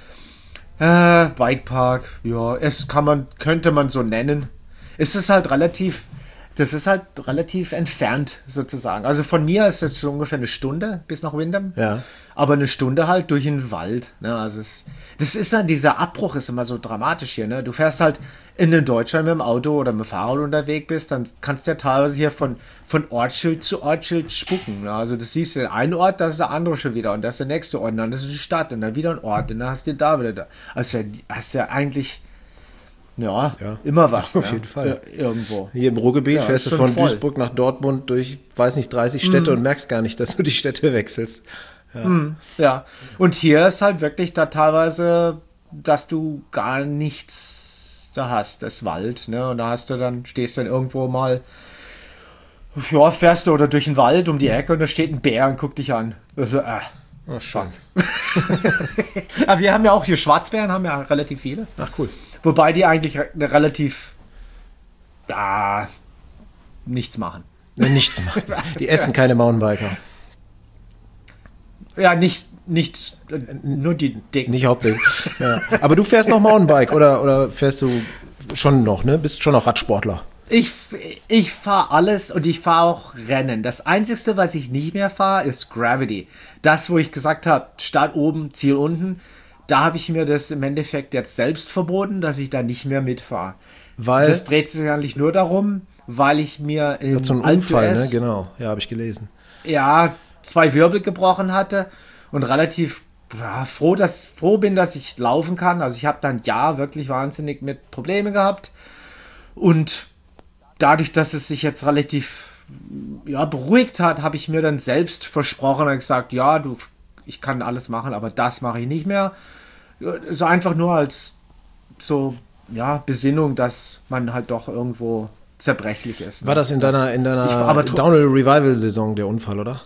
Äh, Bikepark, ja, es kann man, könnte man so nennen. Es ist halt relativ, das ist halt relativ entfernt sozusagen. Also von mir ist es so ungefähr eine Stunde bis nach Windham. Ja. Aber eine Stunde halt durch den Wald. Ne? Also es, das ist ja, dieser Abbruch ist immer so dramatisch hier. Ne? Du fährst halt in Deutschland mit dem Auto oder mit dem Fahrrad unterwegs bist, dann kannst du ja teilweise hier von, von Ortsschild zu Ortsschild spucken. Ne? Also das siehst du in einem Ort, das ist der andere schon wieder und das ist der nächste Ort und dann ist es eine Stadt und dann wieder ein Ort und dann hast du da wieder da. Also hast du ja eigentlich Ja, Ja. immer was. Auf ne? jeden Fall. Ir- Irgendwo. Hier im Ruhrgebiet Ja, fährst ist du schon von voll. Duisburg nach Dortmund durch, weiß nicht, dreißig Städte und merkst gar nicht, dass du die Städte wechselst. Ja. Und hier ist halt wirklich da teilweise, dass du gar nichts da hast. Das ist Wald, ne? Und da hast du dann, stehst dann irgendwo mal, ja, fährst du oder durch den Wald um die Ecke und da steht ein Bär und guckt dich an. Also, äh. Oh, schön. Aber wir haben ja auch hier Schwarzbären, haben ja relativ viele. Ach, cool. Wobei die eigentlich re relativ, ja, nichts machen. Ja, nichts machen. Die essen keine Mountainbiker. Ja, nicht, nichts, äh, nur die Dicken. Nicht hauptsächlich. Ja. Aber du fährst noch Mountainbike oder, oder fährst du schon noch, ne? Bist schon noch Radsportler. Ich, ich fahre alles und ich fahre auch Rennen. Das Einzige, was ich nicht mehr fahre, ist Gravity. Das, wo ich gesagt habe, Start oben, Ziel unten. Da habe ich mir das im Endeffekt jetzt selbst verboten, dass ich da nicht mehr mitfahre. Weil Das dreht sich eigentlich nur darum, weil ich mir im so ein Alpe Unfall, ne? d'Huez, Genau. Ja, habe ich gelesen. ja, zwei Wirbel gebrochen hatte und relativ ja, froh, dass, froh bin, dass ich laufen kann. Also ich habe dann ja wirklich wahnsinnig mit Problemen gehabt. Und dadurch, dass es sich jetzt relativ ja, beruhigt hat, habe ich mir dann selbst versprochen und gesagt, ja, du, ich kann alles machen, aber das mache ich nicht mehr. So einfach nur als so, ja, Besinnung, dass man halt doch irgendwo zerbrechlich ist. Ne? War das in deiner, in deiner Ich- aber tro- Downhill Revival Saison der Unfall, oder?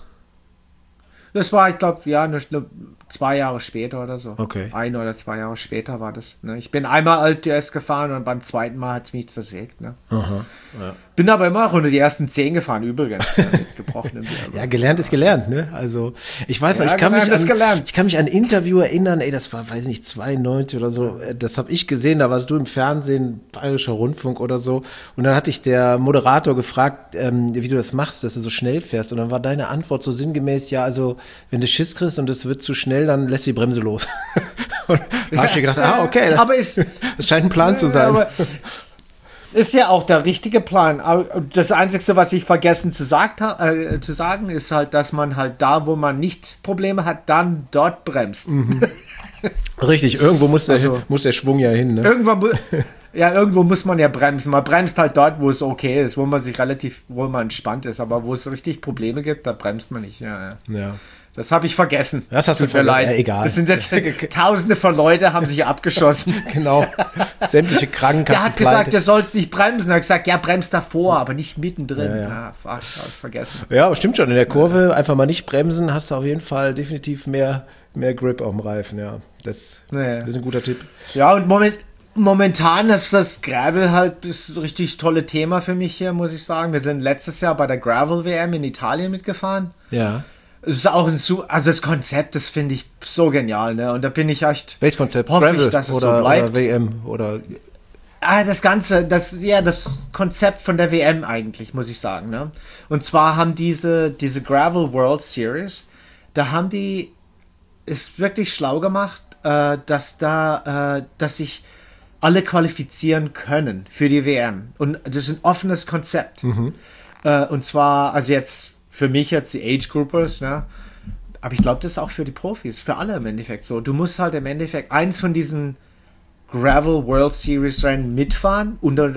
Das war, ich glaube, ja, eine, eine, zwei Jahre später oder so. Okay. Ein oder zwei Jahre später war das. Ne? Ich bin einmal Alpe d'Huez gefahren und beim zweiten Mal hat es mich zersägt. Ne? Aha. Ja. Bin aber immer noch unter die ersten zehn gefahren, übrigens. Ja, mit gebrochenem Wirbel. Ja, gelernt ist gelernt, ne? Also, ich weiß noch, Ja, ich kann mich gelernt ist an, gelernt. ich kann mich an ein Interview erinnern, ey, das war, weiß nicht, zweiundneunzig oder so, äh, das habe ich gesehen, da warst du im Fernsehen, Bayerischer Rundfunk oder so, und dann hatte ich der Moderator gefragt, ähm, wie du das machst, dass du so schnell fährst, und dann war deine Antwort so sinngemäß, ja, also, wenn du Schiss kriegst und es wird zu schnell, dann lässt die Bremse los. Und da habe ich mir gedacht, ah, okay, das, Aber ist, das scheint ein Plan zu sein. aber ist ja auch der richtige Plan. Aber das Einzige, was ich vergessen zu, sagt, ha- äh, zu sagen, ist halt, dass man halt da, wo man nicht Probleme hat, dann dort bremst. Richtig, irgendwo muss der, Also- muss der Schwung ja hin, ne? Irgendwann mu ja, irgendwo muss man ja bremsen. Man bremst halt dort, wo es okay ist, wo man sich relativ, wo man entspannt ist. Aber wo es richtig Probleme gibt, da bremst man nicht. Ja, ja. Ja. Das habe ich vergessen. Das hast du Tut mir vergessen. leid. Ja, egal. Das sind jetzt Tausende von Leute haben sich abgeschossen. Genau. Sämtliche Krankenkassen. Der hat gesagt, pleite. der sollst nicht bremsen. Er hat gesagt, ja, bremst davor, aber nicht mittendrin. Ja, Ja, ja. ja. fuck, hab ich vergessen. Ja, stimmt schon. In der Kurve einfach mal nicht bremsen, hast du auf jeden Fall definitiv mehr, mehr Grip auf dem Reifen. Ja, das, Ja. das ist ein guter Tipp. Ja, und moment, momentan ist das Gravel halt das richtig tolle Thema für mich hier, muss ich sagen. Wir sind letztes Jahr bei der Gravel-W M in Italien mitgefahren. Ja. Es ist auch ein, su- also das Konzept, das finde ich so genial, ne? Und da bin ich echt, Welches Konzept? hoffe Gravel ich, dass es oder, so bleibt. oder W M oder Ah, das Ganze, das, ja, das Konzept von der W M eigentlich, muss ich sagen, ne? Und zwar haben diese, diese Gravel World Series, da haben die, ist wirklich schlau gemacht, äh, dass da, äh, dass sich alle qualifizieren können für die W M. Und das ist ein offenes Konzept. Äh, und zwar, also jetzt, für mich jetzt die Age Groupers, ne? Aber ich glaube, das ist auch für die Profis, für alle im Endeffekt so. Du musst halt im Endeffekt eins von diesen Gravel World Series Rennen mitfahren unter,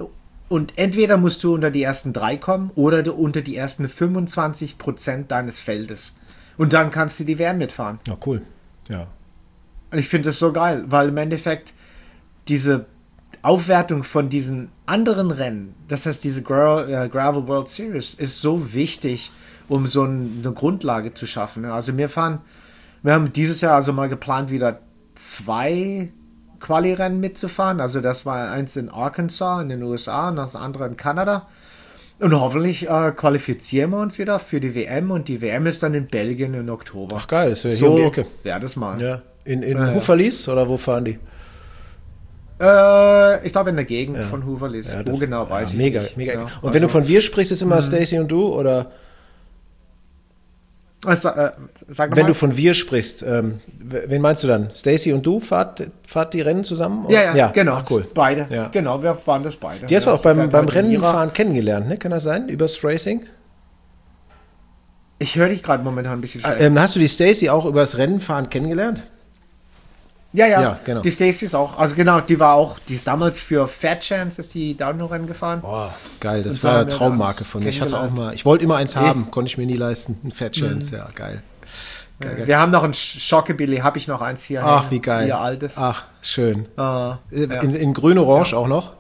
und entweder musst du unter die ersten drei kommen oder du unter die ersten fünfundzwanzig Prozent deines Feldes. Und dann kannst du die W M mitfahren. ja, cool. Ja. Und ich finde das so geil, weil im Endeffekt diese Aufwertung von diesen anderen Rennen, das heißt diese Gra äh, Gravel World Series, ist so wichtig, um so ein, eine Grundlage zu schaffen. Ne? Also wir fahren, wir haben dieses Jahr also mal geplant, wieder zwei Quali-Rennen mitzufahren. Also das war eins in Arkansas in den U S A und das andere in Kanada. Und hoffentlich äh, qualifizieren wir uns wieder für die W M und die W M ist dann in Belgien im Oktober. Ach geil, ist ja hier so um die Ecke. wäre das mal. Ja. In, in Ja, ja. Houffalize oder wo fahren die? Äh, ich glaube in der Gegend von Hooverlis. Ja, Wo das- genau weiß ja, ich mega, nicht. Mega, Ja, Und also- wenn du von wir sprichst, ist immer Stacy und du oder Also, äh, sag noch wenn mal. du von wir sprichst, ähm, w- wen meinst du dann? Stacy und du fahrt, fahrt die Rennen zusammen? ja, ja, genau. Ach, cool. Beide. Ja. Genau, wir waren das beide. Die hast du Ja, auch beim, fährt beim halt in ihrer- Rennenfahren kennengelernt, ne? Kann das sein? Übers Racing? Ich höre dich gerade momentan ein bisschen schlecht. Ähm, hast du die Stacy auch übers Rennenfahren kennengelernt? Ja, ja, Ja, genau. Die Stacy ist auch, also genau, die war auch, die ist damals für Fat Chance, ist die Downhill-Rennen gefahren. Boah, geil, das Und so war haben eine wir Traummarke uns von mir. Ich hatte auch kennengelernt. mal, ich wollte immer eins Eh. haben, konnte ich mir nie leisten. Ein Fat Chance, ja, geil. Geil, geil. Wir haben noch ein Schockabilly, habe ich noch eins hier. Ach, hängen, wie geil. Ihr altes. Ach, schön. Äh, ja. In, in grün-orange auch noch?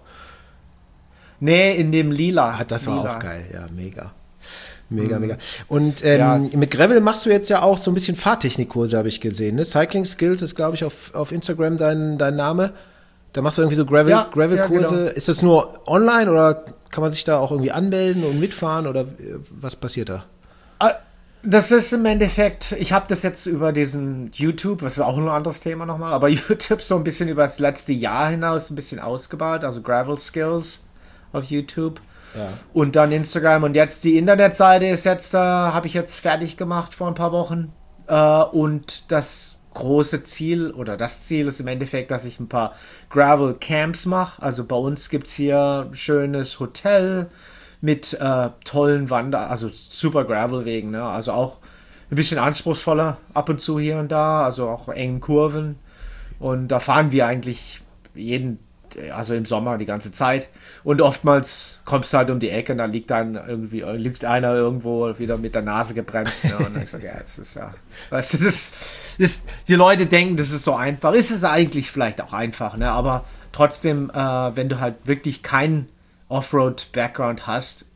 Nee, in dem Lila. Ah, das war Lila. auch geil, ja, mega. Mega, mega. Und ähm, Ja. mit Gravel machst du jetzt ja auch so ein bisschen Fahrtechnikkurse, habe ich gesehen. Ne? Cycling Skills ist, glaube ich, auf, auf Instagram dein, dein Name. Da machst du irgendwie so Gravel, Ja, Gravel-Kurse. ja, genau. Ist das nur online oder kann man sich da auch irgendwie anmelden und mitfahren oder äh, was passiert da? Ah, Das ist im Endeffekt, ich habe das jetzt über diesen YouTube, was ist auch ein anderes Thema nochmal, aber YouTube so ein bisschen über das letzte Jahr hinaus ein bisschen ausgebaut, also Gravel Skills auf YouTube. Ja. Und dann Instagram und jetzt die Internetseite ist jetzt, äh, habe ich jetzt fertig gemacht vor ein paar Wochen. Äh, und das große Ziel oder das Ziel ist im Endeffekt, dass ich ein paar Gravel Camps mache. Also bei uns gibt es hier ein schönes Hotel mit äh, tollen Wander, also super Gravelwegen, ne? Also auch ein bisschen anspruchsvoller ab und zu hier und da, also auch engen Kurven. Und da fahren wir eigentlich jeden also im Sommer die ganze Zeit. Und oftmals kommst du halt um die Ecke und da liegt dann irgendwie, liegt einer irgendwo wieder mit der Nase gebremst. Ne? Und dann hab ich gesagt, ja, das ist ja, weißt du, das ist, die Leute denken, das ist so einfach. Ist es eigentlich vielleicht auch einfach, ne? Aber trotzdem, äh, wenn du halt wirklich keinen Offroad-Background hast,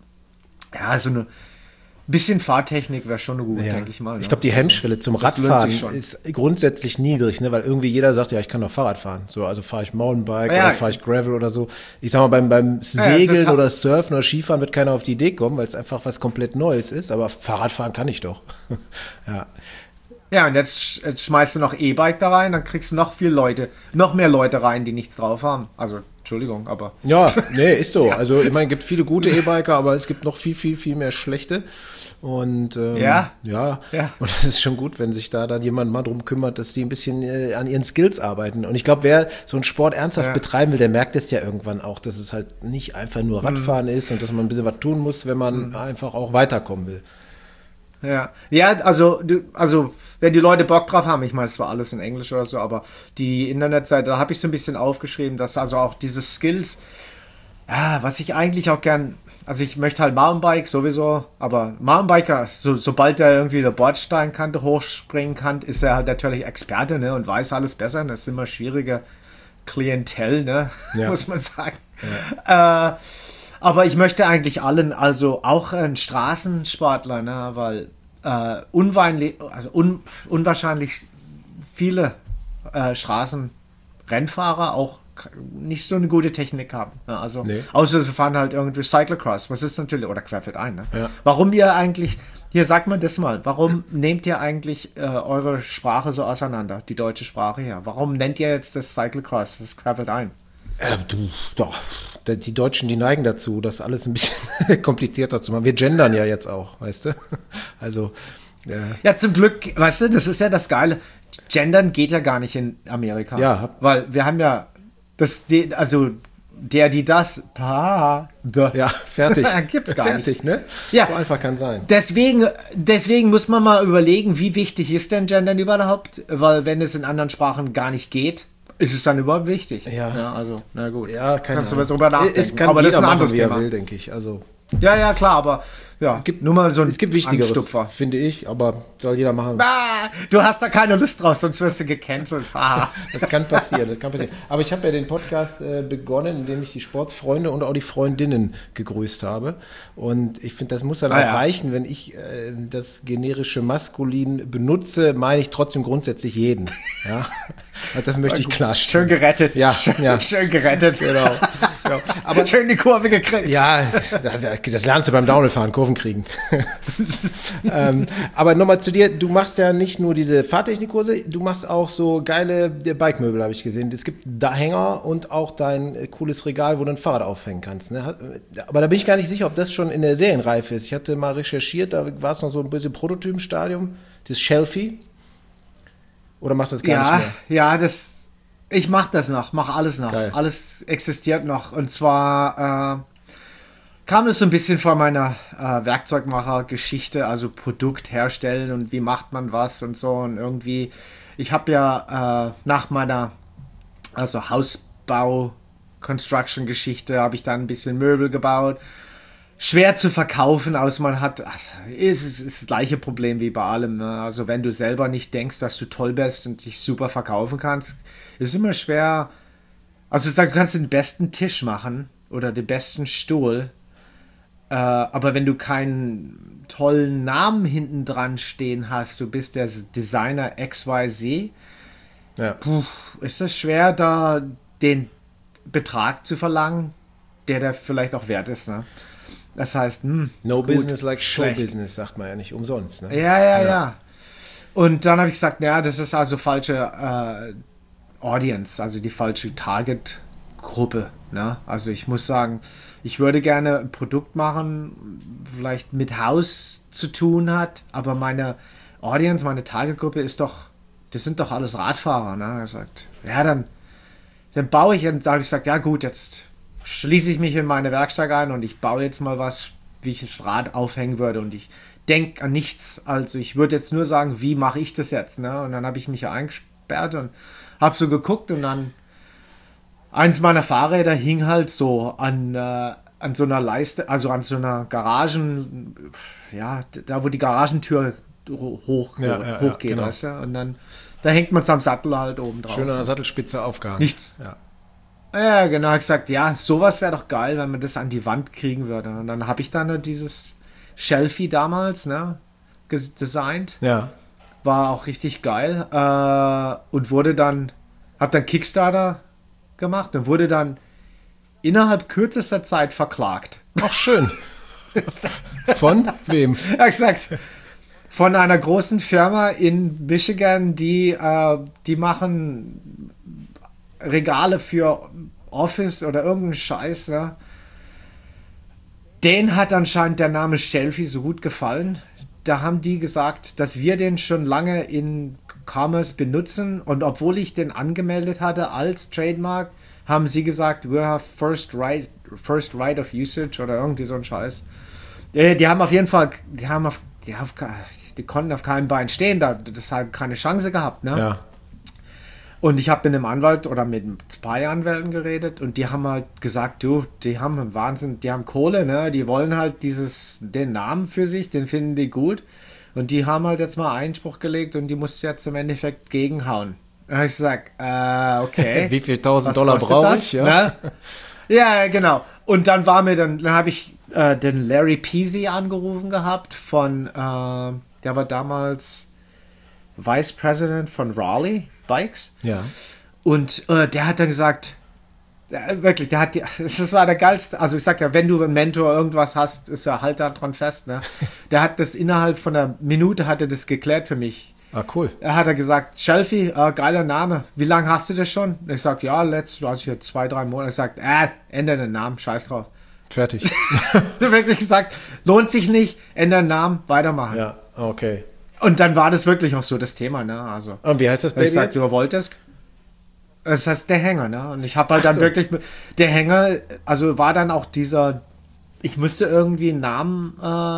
ja, so eine bisschen Fahrtechnik wäre schon gut, Ja. denke ich mal. Ne? Ich glaube, die Hemmschwelle zum das lohnt Radfahren sich schon. ist grundsätzlich niedrig, ne? Weil irgendwie jeder sagt, ja, ich kann doch Fahrrad fahren. So, also fahre ich Mountainbike Ja. oder fahre ich Gravel oder so. Ich sag mal, beim, beim Ja, das Segeln ist- oder Surfen oder Skifahren wird keiner auf die Idee kommen, weil es einfach was komplett Neues ist. Aber Fahrradfahren kann ich doch. Ja. Ja, und jetzt, jetzt schmeißt du noch E-Bike da rein, dann kriegst du noch viel Leute, noch mehr Leute rein, die nichts drauf haben. Also, Entschuldigung, aber. Ja, nee, ist so. Also, ich meine, es gibt viele gute E-Biker, aber es gibt noch viel, viel, viel mehr schlechte. Und ähm, Ja. ja, Ja. und das ist schon gut, wenn sich da dann jemand mal drum kümmert, dass die ein bisschen äh, an ihren Skills arbeiten. Und ich glaube, wer so einen Sport ernsthaft Ja. betreiben will, der merkt es ja irgendwann auch, dass es halt nicht einfach nur Radfahren Mhm. ist und dass man ein bisschen was tun muss, wenn man einfach auch weiterkommen will. Ja, ja, also, du, also, wenn die Leute Bock drauf haben, ich meine, es war alles in Englisch oder so, aber die Internetseite, da habe ich so ein bisschen aufgeschrieben, dass also auch diese Skills, ja, was ich eigentlich auch gern, also ich möchte halt Mountainbike sowieso, aber Mountainbiker, so, sobald er irgendwie eine Bordsteinkante hochspringen kann, ist er halt natürlich Experte, ne, und weiß alles besser, das ist immer schwierige Klientel, ne, Ja. muss man sagen. Äh, aber ich möchte eigentlich allen, also auch ein Straßensportler, ne, weil äh, unweinlich, also un, unwahrscheinlich viele äh, Straßenrennfahrer auch k- nicht so eine gute Technik haben. Ne? Also Nee. außer sie fahren halt irgendwie Cyclocross, was ist natürlich, oder querfeldein. Ne? Ja. Warum ihr eigentlich, hier sagt man das mal, warum nehmt ihr eigentlich äh, eure Sprache so auseinander, die deutsche Sprache her? Warum nennt ihr jetzt das Cyclocross, das querfeldein? Äh, du, doch. Die Deutschen, die neigen dazu, das alles ein bisschen komplizierter zu machen. Wir gendern ja jetzt auch, weißt du? Also, äh, Ja, zum Glück, weißt du, das ist ja das Geile. Gendern geht ja gar nicht in Amerika. Ja. hab- Weil wir haben ja das, die- also der, die, das, pa, the. ja, fertig. Gibt's gar nicht. fertig, ne? Ja. So einfach kann sein. Deswegen, deswegen muss man mal überlegen, wie wichtig ist denn Gendern überhaupt? Weil wenn es in anderen Sprachen gar nicht geht, ist es dann überhaupt wichtig? Ja. also, na gut. Ja, keine Kannst du Ahnung. mal drüber nachdenken. Es kann aber das jeder ist ein machen, anderes wie er Thema. will, denke ich. Also, Ja, ja, klar, aber ja, gibt- nur mal so ein es gibt Wichtigeres, Anstupfer. finde ich, aber soll jeder machen. Ah, du hast da keine Lust drauf, sonst wirst du gecancelt. Ah. Das kann passieren, das kann passieren. Aber ich habe ja den Podcast äh, begonnen, indem ich die Sportsfreunde und auch die Freundinnen gegrüßt habe. Und ich finde, das muss dann Ah, auch ja. reichen, wenn ich äh, das generische Maskulin benutze, meine ich trotzdem grundsätzlich jeden. Ja? Also das möchte ich Schön klarstellen. gerettet. Ja, schön, ja. schön gerettet. Genau. Ja. Aber schön die Kurve gekriegt. Ja, das, das lernst du beim Downhillfahren, Kurven kriegen. ähm, aber nochmal zu dir, du machst ja nicht nur diese Fahrtechnikkurse, du machst auch so geile Bikemöbel, habe ich gesehen. Es gibt da Hänger und auch dein äh, cooles Regal, wo du ein Fahrrad aufhängen kannst. Ne? Hat- Aber da bin ich gar nicht sicher, ob das schon in der Serienreife ist. Ich hatte mal recherchiert, da war es noch so ein bisschen Prototypenstadium, das Shelfie. Oder machst du das gar ja, nicht mehr? ja, das. Ich mach das noch, mach alles noch. Geil. Alles existiert noch. Und zwar äh, kam es so ein bisschen von meiner äh, Werkzeugmacher-Geschichte, also Produkt herstellen und wie macht man was und so. Und irgendwie ich habe ja äh, nach meiner also Hausbau, Construction-Geschichte, habe ich dann ein bisschen Möbel gebaut. Schwer zu verkaufen, aus man hat, ach, ist, ist das gleiche Problem wie bei allem. Ne? Also wenn du selber nicht denkst, dass du toll bist und dich super verkaufen kannst, ist immer schwer. Also sag, du kannst den besten Tisch machen oder den besten Stuhl, äh, aber wenn du keinen tollen Namen hinten dran stehen hast, du bist der Designer X Y Z, ja. Puh, ist es schwer, da den Betrag zu verlangen, der der vielleicht auch wert ist. Ne? Das heißt, hm, no gut, business like show schlecht. business, sagt man ja nicht umsonst. Ne? Ja, ja, ja, ja. Und dann habe ich gesagt, naja, das ist also falsche äh, Audience, also die falsche Target-Gruppe. Ne? Also ich muss sagen, ich würde gerne ein Produkt machen, vielleicht mit Haus zu tun hat, aber meine Audience, meine Target-Gruppe ist doch, das sind doch alles Radfahrer. Ne? Er sagt, ja, dann, dann baue ich, und habe ich gesagt, ja gut, jetzt schließe ich mich in meine Werkstatt ein und ich baue jetzt mal was, wie ich das Rad aufhängen würde und ich denke an nichts. Also ich würde jetzt nur sagen, wie mache ich das jetzt? Ne? Und dann habe ich mich ja eingesperrt und habe so geguckt und dann eins meiner Fahrräder hing halt so an, äh, an so einer Leiste, also an so einer Garagen, ja, da wo die Garagentür hoch, ja, ja, hochgeht, ja, genau. Weißt du? Und dann, da hängt man es am Sattel halt oben drauf. Schön an der Sattelspitze aufgehangen. Nichts. Ja. Ja, genau, ich gesagt, ja, sowas wäre doch geil, wenn man das an die Wand kriegen würde. Und dann habe ich dann dieses Shelfie damals, ne, designt. Ja. War auch richtig geil. Äh, und wurde dann, hab dann Kickstarter gemacht und wurde dann innerhalb kürzester Zeit verklagt. Ach, schön. Von wem? Ja, gesagt, von einer großen Firma in Michigan, die, äh, die machen Regale für Office oder irgendeinen Scheiß, ja. Den hat anscheinend der Name Shelfie so gut gefallen. Da haben die gesagt, dass wir den schon lange in Commerce benutzen und obwohl ich den angemeldet hatte als Trademark, haben sie gesagt, we have first right, first right of usage oder irgendwie so ein Scheiß. Die, die haben auf jeden Fall, die haben auf, die, auf, die konnten auf keinem Bein stehen, da, deshalb keine Chance gehabt, ne? Ja. Und ich habe mit einem Anwalt oder mit zwei Anwälten geredet und die haben halt gesagt, du, die haben einen Wahnsinn, die haben Kohle, ne? Die wollen halt dieses, den Namen für sich, den finden die gut. Und die haben halt jetzt mal Einspruch gelegt und die muss jetzt im Endeffekt gegenhauen. Und habe ich gesagt, äh, okay. Wie viel tausend Dollar brauche ich? Ja? Ne? Ja, genau. Und dann war mir dann, dann habe ich äh, den Larry Peasy angerufen gehabt von, äh, der war damals Vice President von Raleigh Bikes. Ja. Und äh, der hat dann gesagt, der, wirklich, der hat die, das war der geilste, also ich sag ja, wenn du einen Mentor irgendwas hast, ist er halt da dran fest, ne? Der hat das innerhalb von einer Minute hat er das geklärt für mich. Ah, cool. Er hat er gesagt, Shelfie, äh, geiler Name, wie lange hast du das schon? Und ich sag, ja, letzt, also hier zwei, drei Monate. Er sagt, äh, ändere den Namen, scheiß drauf. Fertig. Da wird sich gesagt, lohnt sich nicht, ändere den Namen, weitermachen. Ja, okay. Und dann war das wirklich auch so das Thema, ne? Also, und wie heißt das Baby ich sag, jetzt? du wolltest. Das heißt der Hänger, ne? Und ich habe halt Ach dann so. wirklich, der Hänger, also war dann auch dieser, ich musste irgendwie einen Namen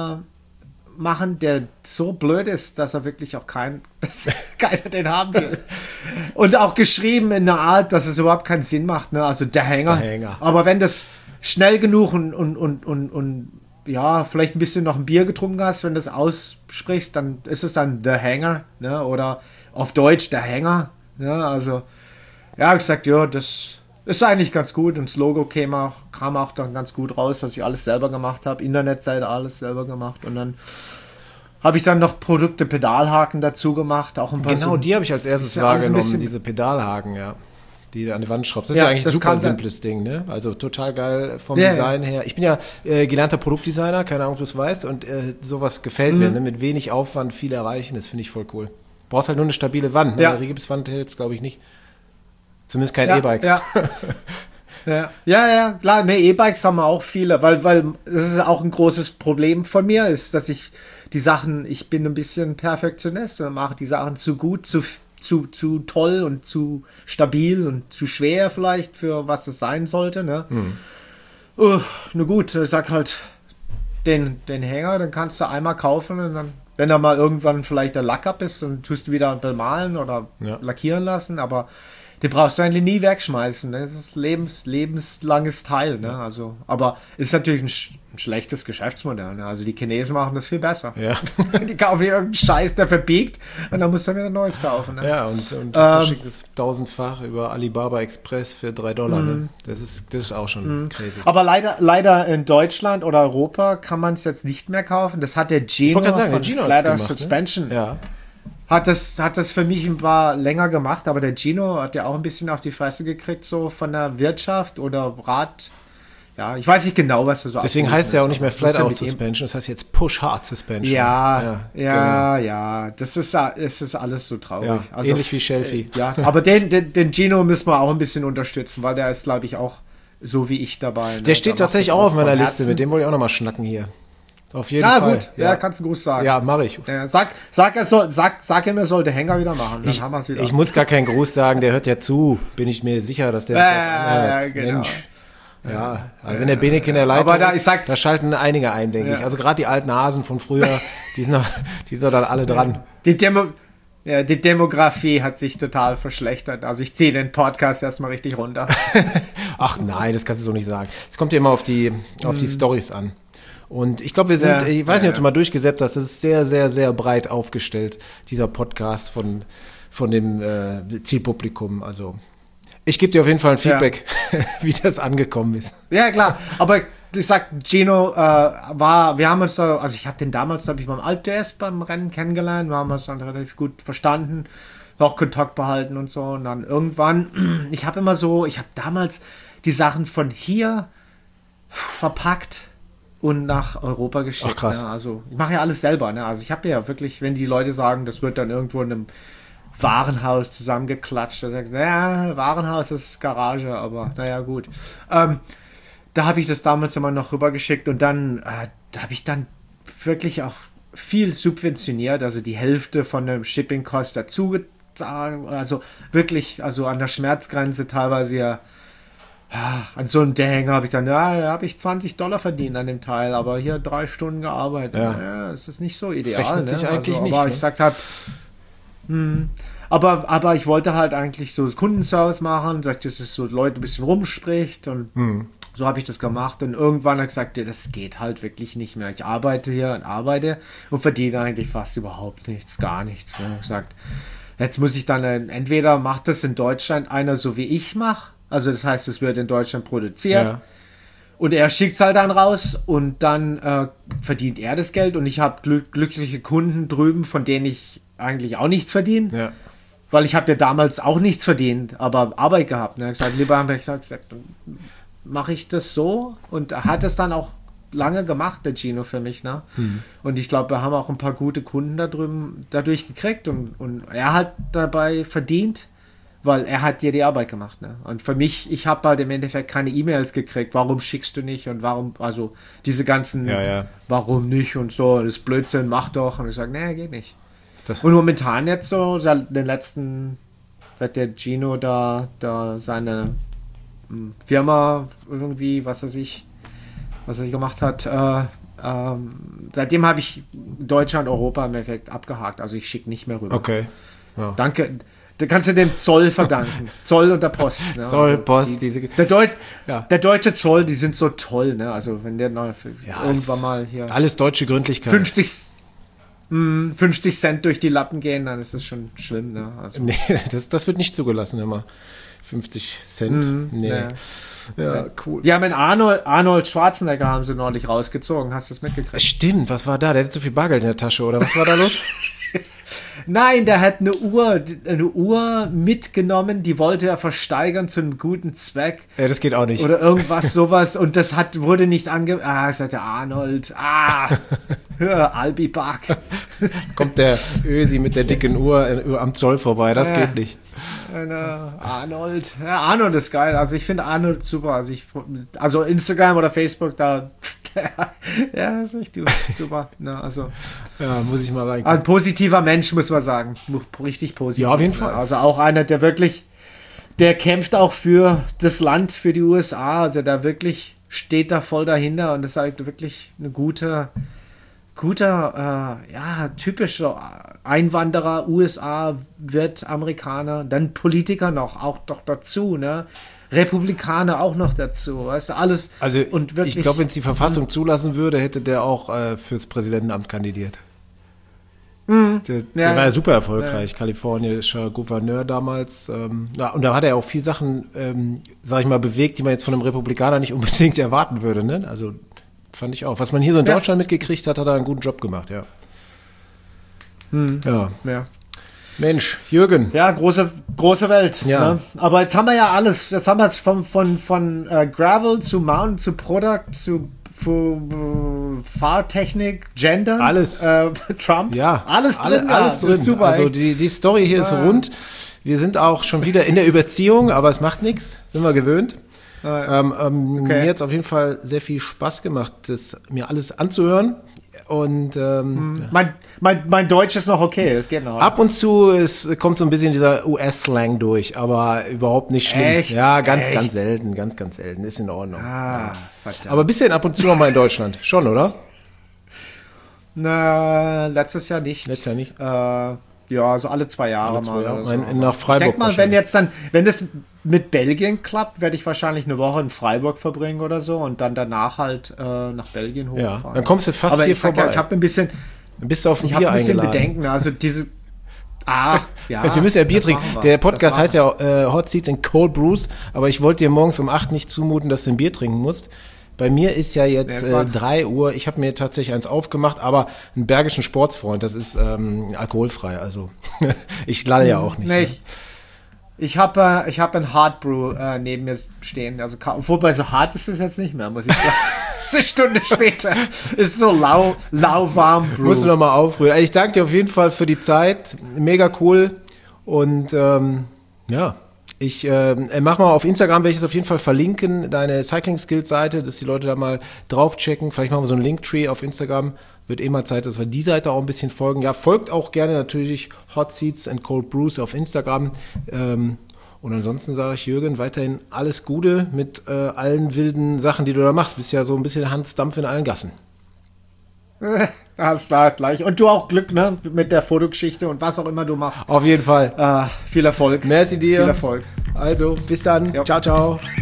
äh, machen, der so blöd ist, dass er wirklich auch kein, dass keiner den haben will. Und auch geschrieben in einer Art, dass es überhaupt keinen Sinn macht, ne? Also der Hänger. Der Hänger. Aber wenn das schnell genug und, und, und, und, und ja, vielleicht ein bisschen noch ein Bier getrunken hast, wenn du das aussprichst, dann ist es dann The Hanger, ne? Oder auf Deutsch der Hänger, ne? Also, ja, hab ich gesagt, ja, das ist eigentlich ganz gut und das Logo kam auch, kam auch dann ganz gut raus, was ich alles selber gemacht habe, Internetseite alles selber gemacht und dann habe ich dann noch Produkte, Pedalhaken dazu gemacht, auch ein paar Genau, so, die habe ich als erstes ist ja alles ein wahrgenommen, bisschen- diese Pedalhaken, ja. Die du an die Wand schraubst. Das Ja, ist ja eigentlich ein das super kann sein. simples Ding, ne? Also total geil vom Ja, Design her. Ich bin ja äh, gelernter Produktdesigner, keine Ahnung, ob du es weißt, und äh, sowas gefällt Mhm. mir, ne? Mit wenig Aufwand viel erreichen, das finde ich voll cool. Brauchst halt nur eine stabile Wand, ne? Ja. Eine Rigipswand hält es, glaube ich, nicht. Zumindest kein ja, E-Bike. Ja. Ja, ja, ja, klar, ne, E-Bikes haben wir auch viele, weil, weil das ist auch ein großes Problem von mir, ist, dass ich die Sachen, ich bin ein bisschen Perfektionist und mache die Sachen zu gut, zu, zu, zu toll und zu stabil und zu schwer vielleicht für was es sein sollte, ne? Mhm. Uh, na gut, ich sag halt, den, den Hänger, den kannst du einmal kaufen und dann wenn er mal irgendwann vielleicht der Lack ab ist, dann tust du wieder bemalen oder Ja. lackieren lassen, aber den brauchst du eigentlich nie wegschmeißen. Ne? Das ist lebens, lebenslanges Teil. Ne? Also, aber ist natürlich ein, sch ein schlechtes Geschäftsmodell. Ne? Also die Chinesen machen das viel besser. Ja. Die kaufen irgendeinen Scheiß, der verbiegt und dann musst du wieder Neues kaufen. Ne? Ja, und, und Ähm, verschickt es tausendfach über Alibaba Express für drei Dollar. Ne? Das, ist, das ist auch schon crazy. Aber leider, leider in Deutschland oder Europa kann man es jetzt nicht mehr kaufen. Das hat der Gino wollte gerade sagen, von der Gino hat's Flatter gemacht, ne? Suspension Ja. hat das, hat das für mich ein paar länger gemacht, aber der Gino hat ja auch ein bisschen auf die Fresse gekriegt, so von der Wirtschaft oder Rat. Ja, ich weiß nicht genau, was er so Deswegen abgerufen heißt es ja auch ist, nicht mehr aber muss ja Flat-Out mit ihm- Suspension, das heißt jetzt Push-Hard Suspension. Ja, ja, genau. ja, das ist, das ist alles so traurig. Ja, Also, ähnlich wie Shelfie. äh, ja, aber den, den, den Gino müssen wir auch ein bisschen unterstützen, weil der ist, glaube ich, auch so wie ich dabei. Ne? Der steht Der macht tatsächlich das auch auf meiner vom Liste, Herzen. mit dem wollte ich auch nochmal schnacken hier. Auf jeden Ah, Fall. gut, ja, kannst du einen Gruß sagen. Ja, mache ich. Ja, sag, sag, er soll, sag, sag ihm, er soll den Hänger wieder machen, dann Ich, haben wir es wieder. ich muss gar keinen Gruß sagen, der hört ja zu. Bin ich mir sicher, dass der Ja, sich das ja, anhört. ja, genau. Mensch. Ja, also wenn der Beneke in der Leitung Aber da, ist, ich sag- da schalten einige ein, denke Ja. ich. Also gerade die alten Hasen von früher, die sind, noch, die sind doch dann alle dran. Die, Demo ja, die Demografie hat sich total verschlechtert. Also ich ziehe den Podcast erstmal richtig runter. Ach nein, das kannst du so nicht sagen. Es kommt ja immer auf die, auf die Storys an. Und ich glaube, wir sind, Ja, ich weiß nicht, ja, ob du mal durchgesäppt hast, das ist sehr, sehr, sehr breit aufgestellt, dieser Podcast von, von dem äh, Zielpublikum. Also ich gebe dir auf jeden Fall ein Feedback, wie das angekommen ist. Ja, klar. Aber ich sag, Gino äh, war, wir haben uns da, also ich habe den damals, habe ich beim Alp D S beim Rennen kennengelernt, wir haben uns dann relativ gut verstanden, auch Kontakt behalten und so. Und dann irgendwann, ich habe immer so, ich habe damals die Sachen von hier verpackt und nach Europa geschickt. Ach, krass. Ne? Also ich mache ja alles selber. Ne? Also ich habe ja wirklich, wenn die Leute sagen, das wird dann irgendwo in einem Warenhaus zusammengeklatscht, dann sagt, naja, Warenhaus ist Garage, aber naja, gut. Ähm, da habe ich das damals immer noch rübergeschickt und dann, äh, da habe ich dann wirklich auch viel subventioniert, also die Hälfte von dem Shipping-Cost dazu gezahlt, also wirklich, also an der Schmerzgrenze teilweise ja. Ja, an so einem Hänger habe ich dann, ja, da habe ich zwanzig Dollar verdient an dem Teil, aber hier drei Stunden gearbeitet. Ja. Ja, das ist nicht so ideal. Rechnet ne? sich eigentlich also, nicht, Aber ne? ich sagte halt, hm, aber, aber ich wollte halt eigentlich so Kundenservice machen, sagt, dass es so Leute ein bisschen rumspricht und Hm. so habe ich das gemacht und irgendwann habe ich gesagt, ja, das geht halt wirklich nicht mehr. Ich arbeite hier und arbeite und verdiene eigentlich fast überhaupt nichts, gar nichts. Ne? Ich gesagt, jetzt muss ich dann, äh, entweder macht das in Deutschland einer so wie ich mache, also das heißt, es wird in Deutschland produziert Ja. und er schickt es halt dann raus und dann äh, verdient er das Geld und ich habe glück glückliche Kunden drüben, von denen ich eigentlich auch nichts verdiene. Ja. Weil ich habe ja damals auch nichts verdient, aber Arbeit gehabt. Ne? Ich gesagt, lieber habe ich gesagt, dann mache ich das so. Und er hat es dann auch lange gemacht, der Gino, für mich. Ne? Hm. Und ich glaube, wir haben auch ein paar gute Kunden da drüben dadurch gekriegt. Und, und er hat dabei verdient, weil er hat dir die Arbeit gemacht. Ne? Und für mich, ich habe halt im Endeffekt keine E-Mails gekriegt. Warum schickst du nicht? Und warum, also diese ganzen, Ja, ja. warum nicht und so. Das ist Blödsinn, mach doch. Und ich sage, nee, geht nicht. Das- Und momentan jetzt so, seit den letzten, seit der Gino da, da seine hm, Firma irgendwie, was weiß ich, was er gemacht hat, äh, ähm, seitdem habe ich Deutschland, Europa im Endeffekt abgehakt. Also ich schicke nicht mehr rüber. Okay. Ja. Danke. Da kannst du dem Zoll verdanken. Zoll und der Post. Ne? Zoll, Also Post, die, diese- der, Deut Ja. der deutsche Zoll, die sind so toll. Ne? Also wenn der noch Ja, irgendwann es- mal hier Alles deutsche Gründlichkeit. fünfzig, mh, fünfzig Cent durch die Lappen gehen, dann ist das schon schlimm. Ne? Also, Nee, das, das wird nicht zugelassen immer. fünfzig Cent. nee. ja. Ja, cool. Die haben einen Arnold, Arnold Schwarzenegger haben sie neulich rausgezogen. Hast du das mitgekriegt? Stimmt, was war da? Der hatte zu viel Bargeld in der Tasche, oder was war da los? Nein, der hat eine Uhr, eine Uhr mitgenommen, die wollte er versteigern zu einem guten Zweck. Ja, das geht auch nicht. Oder irgendwas, sowas. Und das hat, wurde nicht ange... Ah, sagt der Arnold. Ah, hör, I'll be back. Kommt der Ösi mit der dicken Uhr äh, am Zoll vorbei, das Ja. geht nicht. Und, äh, Arnold. Ja, Arnold ist geil. Also ich finde Arnold super. Also, ich, also Instagram oder Facebook, da... ja, ist echt super. Na, also, Ja, muss ich mal rein. ein positiver Mensch, muss man sagen. Richtig positiv. Ja, auf jeden Fall. Also auch einer, der wirklich... Der kämpft auch für das Land, für die U S A. Also da wirklich steht da voll dahinter und ist halt wirklich eine gute... guter, äh, ja, typischer Einwanderer, U S A, wird Amerikaner, dann Politiker noch, auch doch dazu, ne? Republikaner auch noch dazu, weißt du, alles. Also und wirklich, ich glaube, wenn es die Verfassung zulassen würde, hätte der auch äh, fürs Präsidentenamt kandidiert. Mhm. Der, der Ja. war ja super erfolgreich, Ja. kalifornischer Gouverneur damals. Ähm, ja, und da hat er auch viel Sachen, ähm, sag ich mal, bewegt, die man jetzt von einem Republikaner nicht unbedingt erwarten würde. Ne? Also fand ich auch. Was man hier so in Ja. Deutschland mitgekriegt hat, hat er einen guten Job gemacht, ja. Ja. Ja. Mensch, Jürgen. Ja, große, große Welt. Ja. Ne? Aber jetzt haben wir ja alles. Jetzt haben wir es von, von, von äh, Gravel zu Mountain zu Product zu, zu äh, Fahrtechnik, Gender, Alles. äh, Trump. Ja, alles drin. alle, ja. alles Das drin. ist super. Also echt. die, die Story hier ist Ja. rund. Wir sind auch schon wieder in der Überziehung, aber es macht nichts. Sind wir gewöhnt. Ja. Ähm, ähm, Okay. Mir hat es auf jeden Fall sehr viel Spaß gemacht, das mir alles anzuhören. Und ähm, mein, mein, mein Deutsch ist noch okay, das geht noch. ab und zu es kommt so ein bisschen dieser U S-Slang durch, aber überhaupt nicht schlimm. Echt? Ja, ganz, Echt? ganz selten, ganz, ganz selten. Ist in Ordnung. Ah, verdammt. Aber bist du denn ab und zu noch mal in Deutschland? Schon, oder? Na, letztes Jahr nicht. Letztes Jahr nicht? Äh, ja, also alle zwei Jahre Alle zwei mal. Jahre. oder so. In- in- nach Ich Freiburg denke mal, wenn wahrscheinlich. jetzt dann, wenn das mit Belgien klappt, werde ich wahrscheinlich eine Woche in Freiburg verbringen oder so und dann danach halt äh, nach Belgien Ja, hochfahren. dann kommst du fast Aber hier ich sag vorbei. ja, ich habe ein bisschen, Dann bist du auf ein ich habe Bier ein bisschen eingeladen. Bedenken. Also diese, ah, ja. Ja, wir müssen ja Bier das trinken. machen wir. Der Das Podcast machen heißt ja äh, Hot Seats and Cold Brews, aber ich wollte dir morgens um acht nicht zumuten, dass du ein Bier trinken musst. Bei mir ist ja Nee, jetzt es äh, war- drei Uhr. Ich habe mir tatsächlich eins aufgemacht, aber einen Bergischen Sportsfreund, das ist ähm, alkoholfrei. Also ich lalle ja auch nicht. Nee, ne? ich, ich habe äh, ich hab ein Hard Brew äh, neben mir stehen. Also, ka- wobei so hart ist es jetzt nicht mehr, muss ich sagen. Eine Stunde später ist so lau, lauwarm Brew. Musst du noch mal aufrühren. Also ich danke dir auf jeden Fall für die Zeit. Mega cool. Und ähm, ja, ich äh, mach mal auf Instagram, werde ich es auf jeden Fall verlinken, deine Cycling Skills Seite, dass die Leute da mal drauf checken. Vielleicht machen wir so einen Linktree auf Instagram. Wird eh mal Zeit, dass wir die Seite auch ein bisschen folgen. Ja, folgt auch gerne natürlich Hot Seats and Cold Brews auf Instagram. Ähm, und ansonsten sage ich Jürgen, weiterhin alles Gute mit äh, allen wilden Sachen, die du da machst. Bist ja so ein bisschen Hans Dampf in allen Gassen. Alles klar, gleich. Und du auch Glück, ne? Mit der Fotogeschichte und was auch immer du machst. Auf jeden Fall. Äh, viel Erfolg. Merci dir. Viel Erfolg. Also, bis dann. Ja. Ciao, ciao.